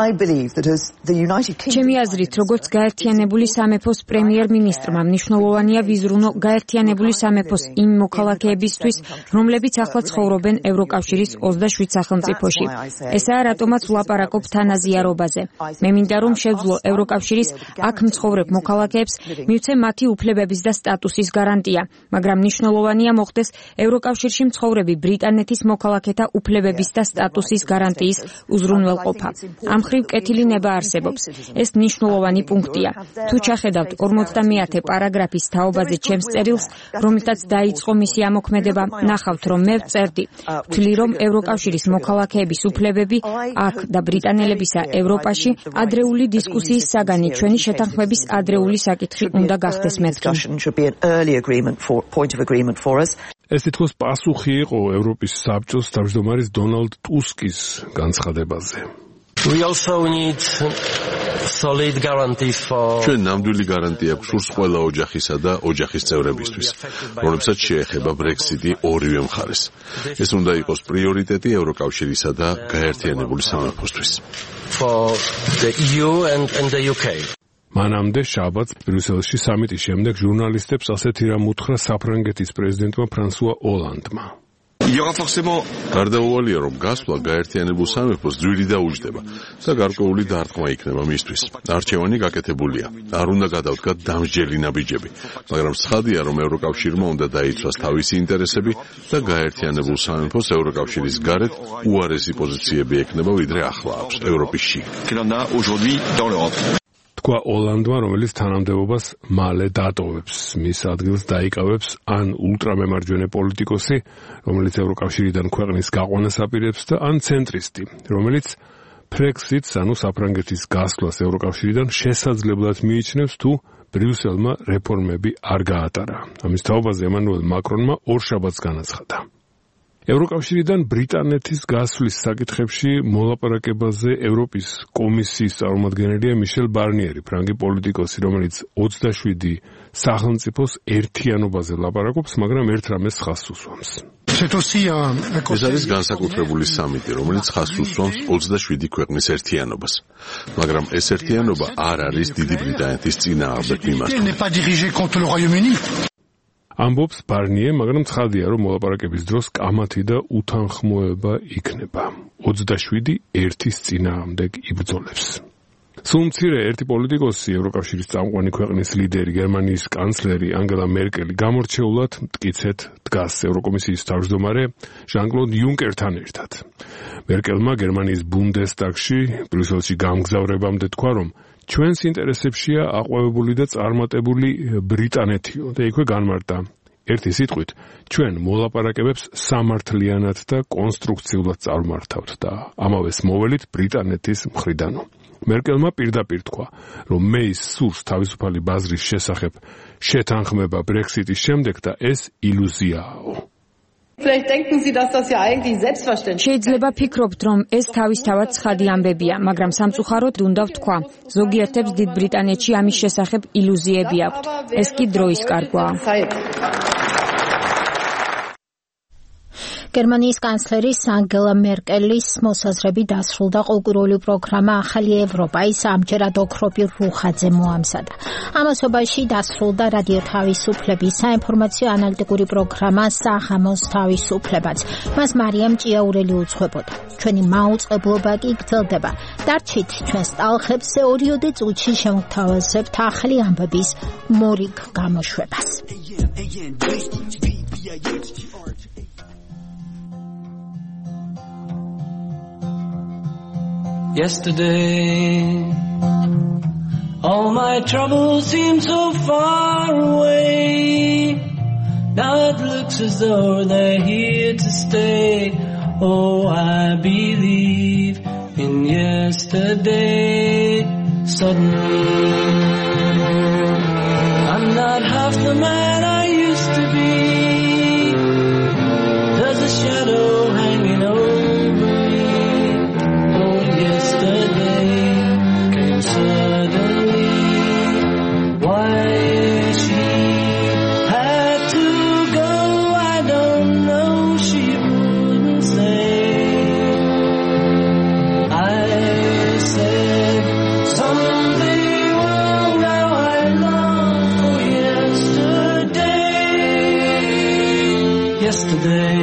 Speaker 6: ჩემი აზრით, როგორც გაერთიანებული სამეფოს პრემიერ-მინისტრმა მნიშვნელოვანია ვიზრუნო გაერთიანებული სამეფოს იმ მოქალაქეებისთვის, რომლებიც ახლა ცხოვრობენ ევროკავშირის ოცდაშვიდ სახელმწიფოში. ესაა რატომაც ვლაპარაკობ თანაზიარობაზე. მე მინდა რომ შევძლო ევროკავშირის აქ მცხოვრებ მოქალაქეებს მივცე მათი უფლებების და სტატუსის გარანტია, მაგრამ მნიშვნელოვანია მოხდეს ევროკავშირში მცხოვრები ბრიტანეთის მოქალაქეთა უფლებების და სტატუსის გარანტიის უზრუნველყოფა. ამ მხრივ კეთილი ნება არსებობს. ეს მნიშვნელოვანი პუნქტია. თუ ჩახედავთ ორმოცდამეათე პარაგრაფის თაობაზე ჩემს წერილს, რომლითაც დაიწყო მისი ამოქმედება, ნახავთ, რომ მე ვწერდი, ვთვლი, რომ ევროკავშირის მოქალაქეების უფლებები აქ და ბრიტანელებისა ევროპაში ადრეული დისკუსიის საგანი ჩვენი შეთანხმების ადრეული საკითხი უნდა გახდეს მეთქი.
Speaker 5: ეს თითქოს პასუხი იყო ევროპის საბჭოს თავმჯდომარის დონალდ ტუსკის განცხადებაზე.
Speaker 9: We also need solid guarantees for
Speaker 1: ჩვენ ნამდვილი გარანტია გვსურს ყველა ოჯახისა და ოჯახის წევრებისთვის, რომლებსაც შეეხება ბრექსიტი ორივე მხარეს. ეს უნდა იყოს პრიორიტეტი ევროკავშირისა და გაერთიანებული სამეფოსთვის.
Speaker 9: For the E U and, and the U K.
Speaker 5: მანამდე შაბათს ბრიუსელში სამიტის შემდეგ ჟურნალისტებს ასეთი რამ უთხრა საფრანგეთის პრეზიდენტმა ფრანსუა ოლანდმა.
Speaker 1: გარდაუვალია, რომ გასვლა გაერთიანებულ სამეფოს ძვირი დაუჯდება და გარკვეული დარტყმა იქნება მისთვის. არჩევანი გაკეთებულია. არ უნდა გადავდგათ დამსჯელი ნაბიჯები, მაგრამ ცხადია, რომ ევროკავშირმა უნდა დაიცვას თავისი ინტერესები და გაერთიანებულ სამეფოს ევროკავშირის გარეთ უარესი პოზიციები ექნება, ვიდრე ახლა აქვს ევროპის შიგ.
Speaker 5: თქვა ოლანდმა, რომელიც თანამდებობას მალე დატოვებს, მის ადგილს დაიკავებს ან ულტრამემარჯვენე პოლიტიკოსი, რომელიც ევროკავშირიდან ქვეყნის გაყვანას აპირებს და ან ცენტრისტი, რომელიც ბრექსიტს, ანუ საფრანგეთის გასვლას ევროკავშირიდან შესაძლებლად მიიჩნევს, თუ ბრიუსელმა რეფორმები არ გაატარა. ამის თაობაზე ემანუელ მაკრონმა ორშაბათს განაცხადა. ევროკავშირიდან ბრიტანეთის გასვლის საკითხებში მოლაპარაკებაზე ევროპის კომისიის წარმომადგენელია მიშელ ბარნიერი, ფრანგი პოლიტიკოსი, რომელიც ოცდაშვიდი სახელმწიფოს ერთიანობაზე ლაპარაკობს, მაგრამ ერთ რამეს ხაზს უსვამს.
Speaker 1: ეს არის განსაკუთრებული სამიტი, რომელიც ხაზს უსვამს ოცდაშვიდი ქვეყნის ერთიანობას, მაგრამ ეს ერთიანობა არ არის დიდი ბრიტანეთის წინააღმდეგ მიმართული.
Speaker 5: ამბობს ბარნიე, მაგრამ ცხადია, რომ მოლაპარაკების დროს კამათი და უთანხმოება იქნება. ოცდაშვიდი ერთის წინააღმდეგ იბრძოლებს. სულ მცირე ერთი პოლიტიკოსი, ევროკავშირის წამყვანი ქვეყნის ლიდერი, გერმანიის კანცლერი ანგელა მერკელი გამორჩეულად მტკიცედ დგას ევროკომისიის თავმჯდომარე ჟან-კლოდ იუნკერთან ერთად. მერკელმა გერმანიის ბუნდესტაგში ბრიუსელში გამგზავრებამდე თქვა, რომ ჩვენს ინტერესებშია აყვავებული და წარმატებული ბრიტანეთიო და იქვე განმარტა. ერთი სიტყვით, ჩვენ მოლაპარაკებებს სამართლიანად და კონსტრუქციულად წარმართავთ და ამავეს მოველით ბრიტანეთის მხრიდანო. მერკელმა პირდაპირ თქვა, რომ მეის სურს თავისუფალი ბაზრის შესახებ შეთანხმება ბრექსიტის შემდეგ და ეს ილუზიაა.
Speaker 6: შეიძლება ფიქრობთ, რომ ეს თავისთავად ცხადი ამბებია, მაგრამ სამწუხაროდ უნდა ვთქვა, ზოგიერთებს დიდ ბრიტანეთში ამის შესახებ ილუზიები აქვთ. ეს კი დროის კარგვაა.
Speaker 2: გერმანიის კანცლერის ანგელა მერკელის მოსაზრებით დასრულდა ყურკვირული პროგრამა ახალი ევროპა, ის ამჯერად ოქროპირ რუხაძე მოამზადა. ამასობაში დასრულდა რადიო თავისუფლების საინფორმაციო ანალიტიკური პროგრამა საღამოს თავისუფლებაც. მას მარიამ ჭიაურელი უძღვებოდა. ჩვენი მაუწყებლობა კი გრძელდება. დარჩით ჩვენს ტალღებზე ორიოდე წუთში შევთავაზებთ ახალი ამბების მორიგ გამოშვებას.
Speaker 7: Yesterday, all my troubles seem so far away. Now it looks as though they're here to stay. Oh, I believe in yesterday. Suddenly, I'm not half the man I used to be. There's a shadow hanging over me. Oh, yesterday came suddenly. Why she had to go, I don't know. She wouldn't say. I said something wrong. Now I long for yesterday. Yesterday,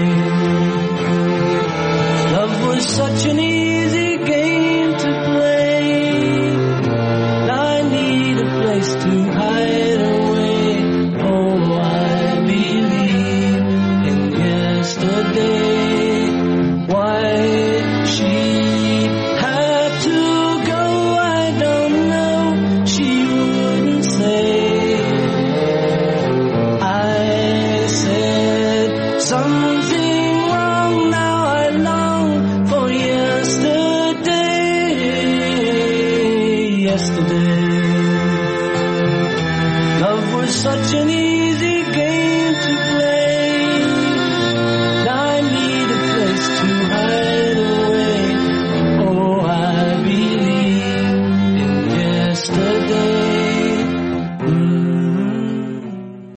Speaker 7: love was such an easy game to play. Now I need a place to hide away. Oh, I believe in yesterday. Why she had to go, I don't know. She wouldn't say. I said something wrong. Now I long for yesterday. Yesterday, love was such an easy game.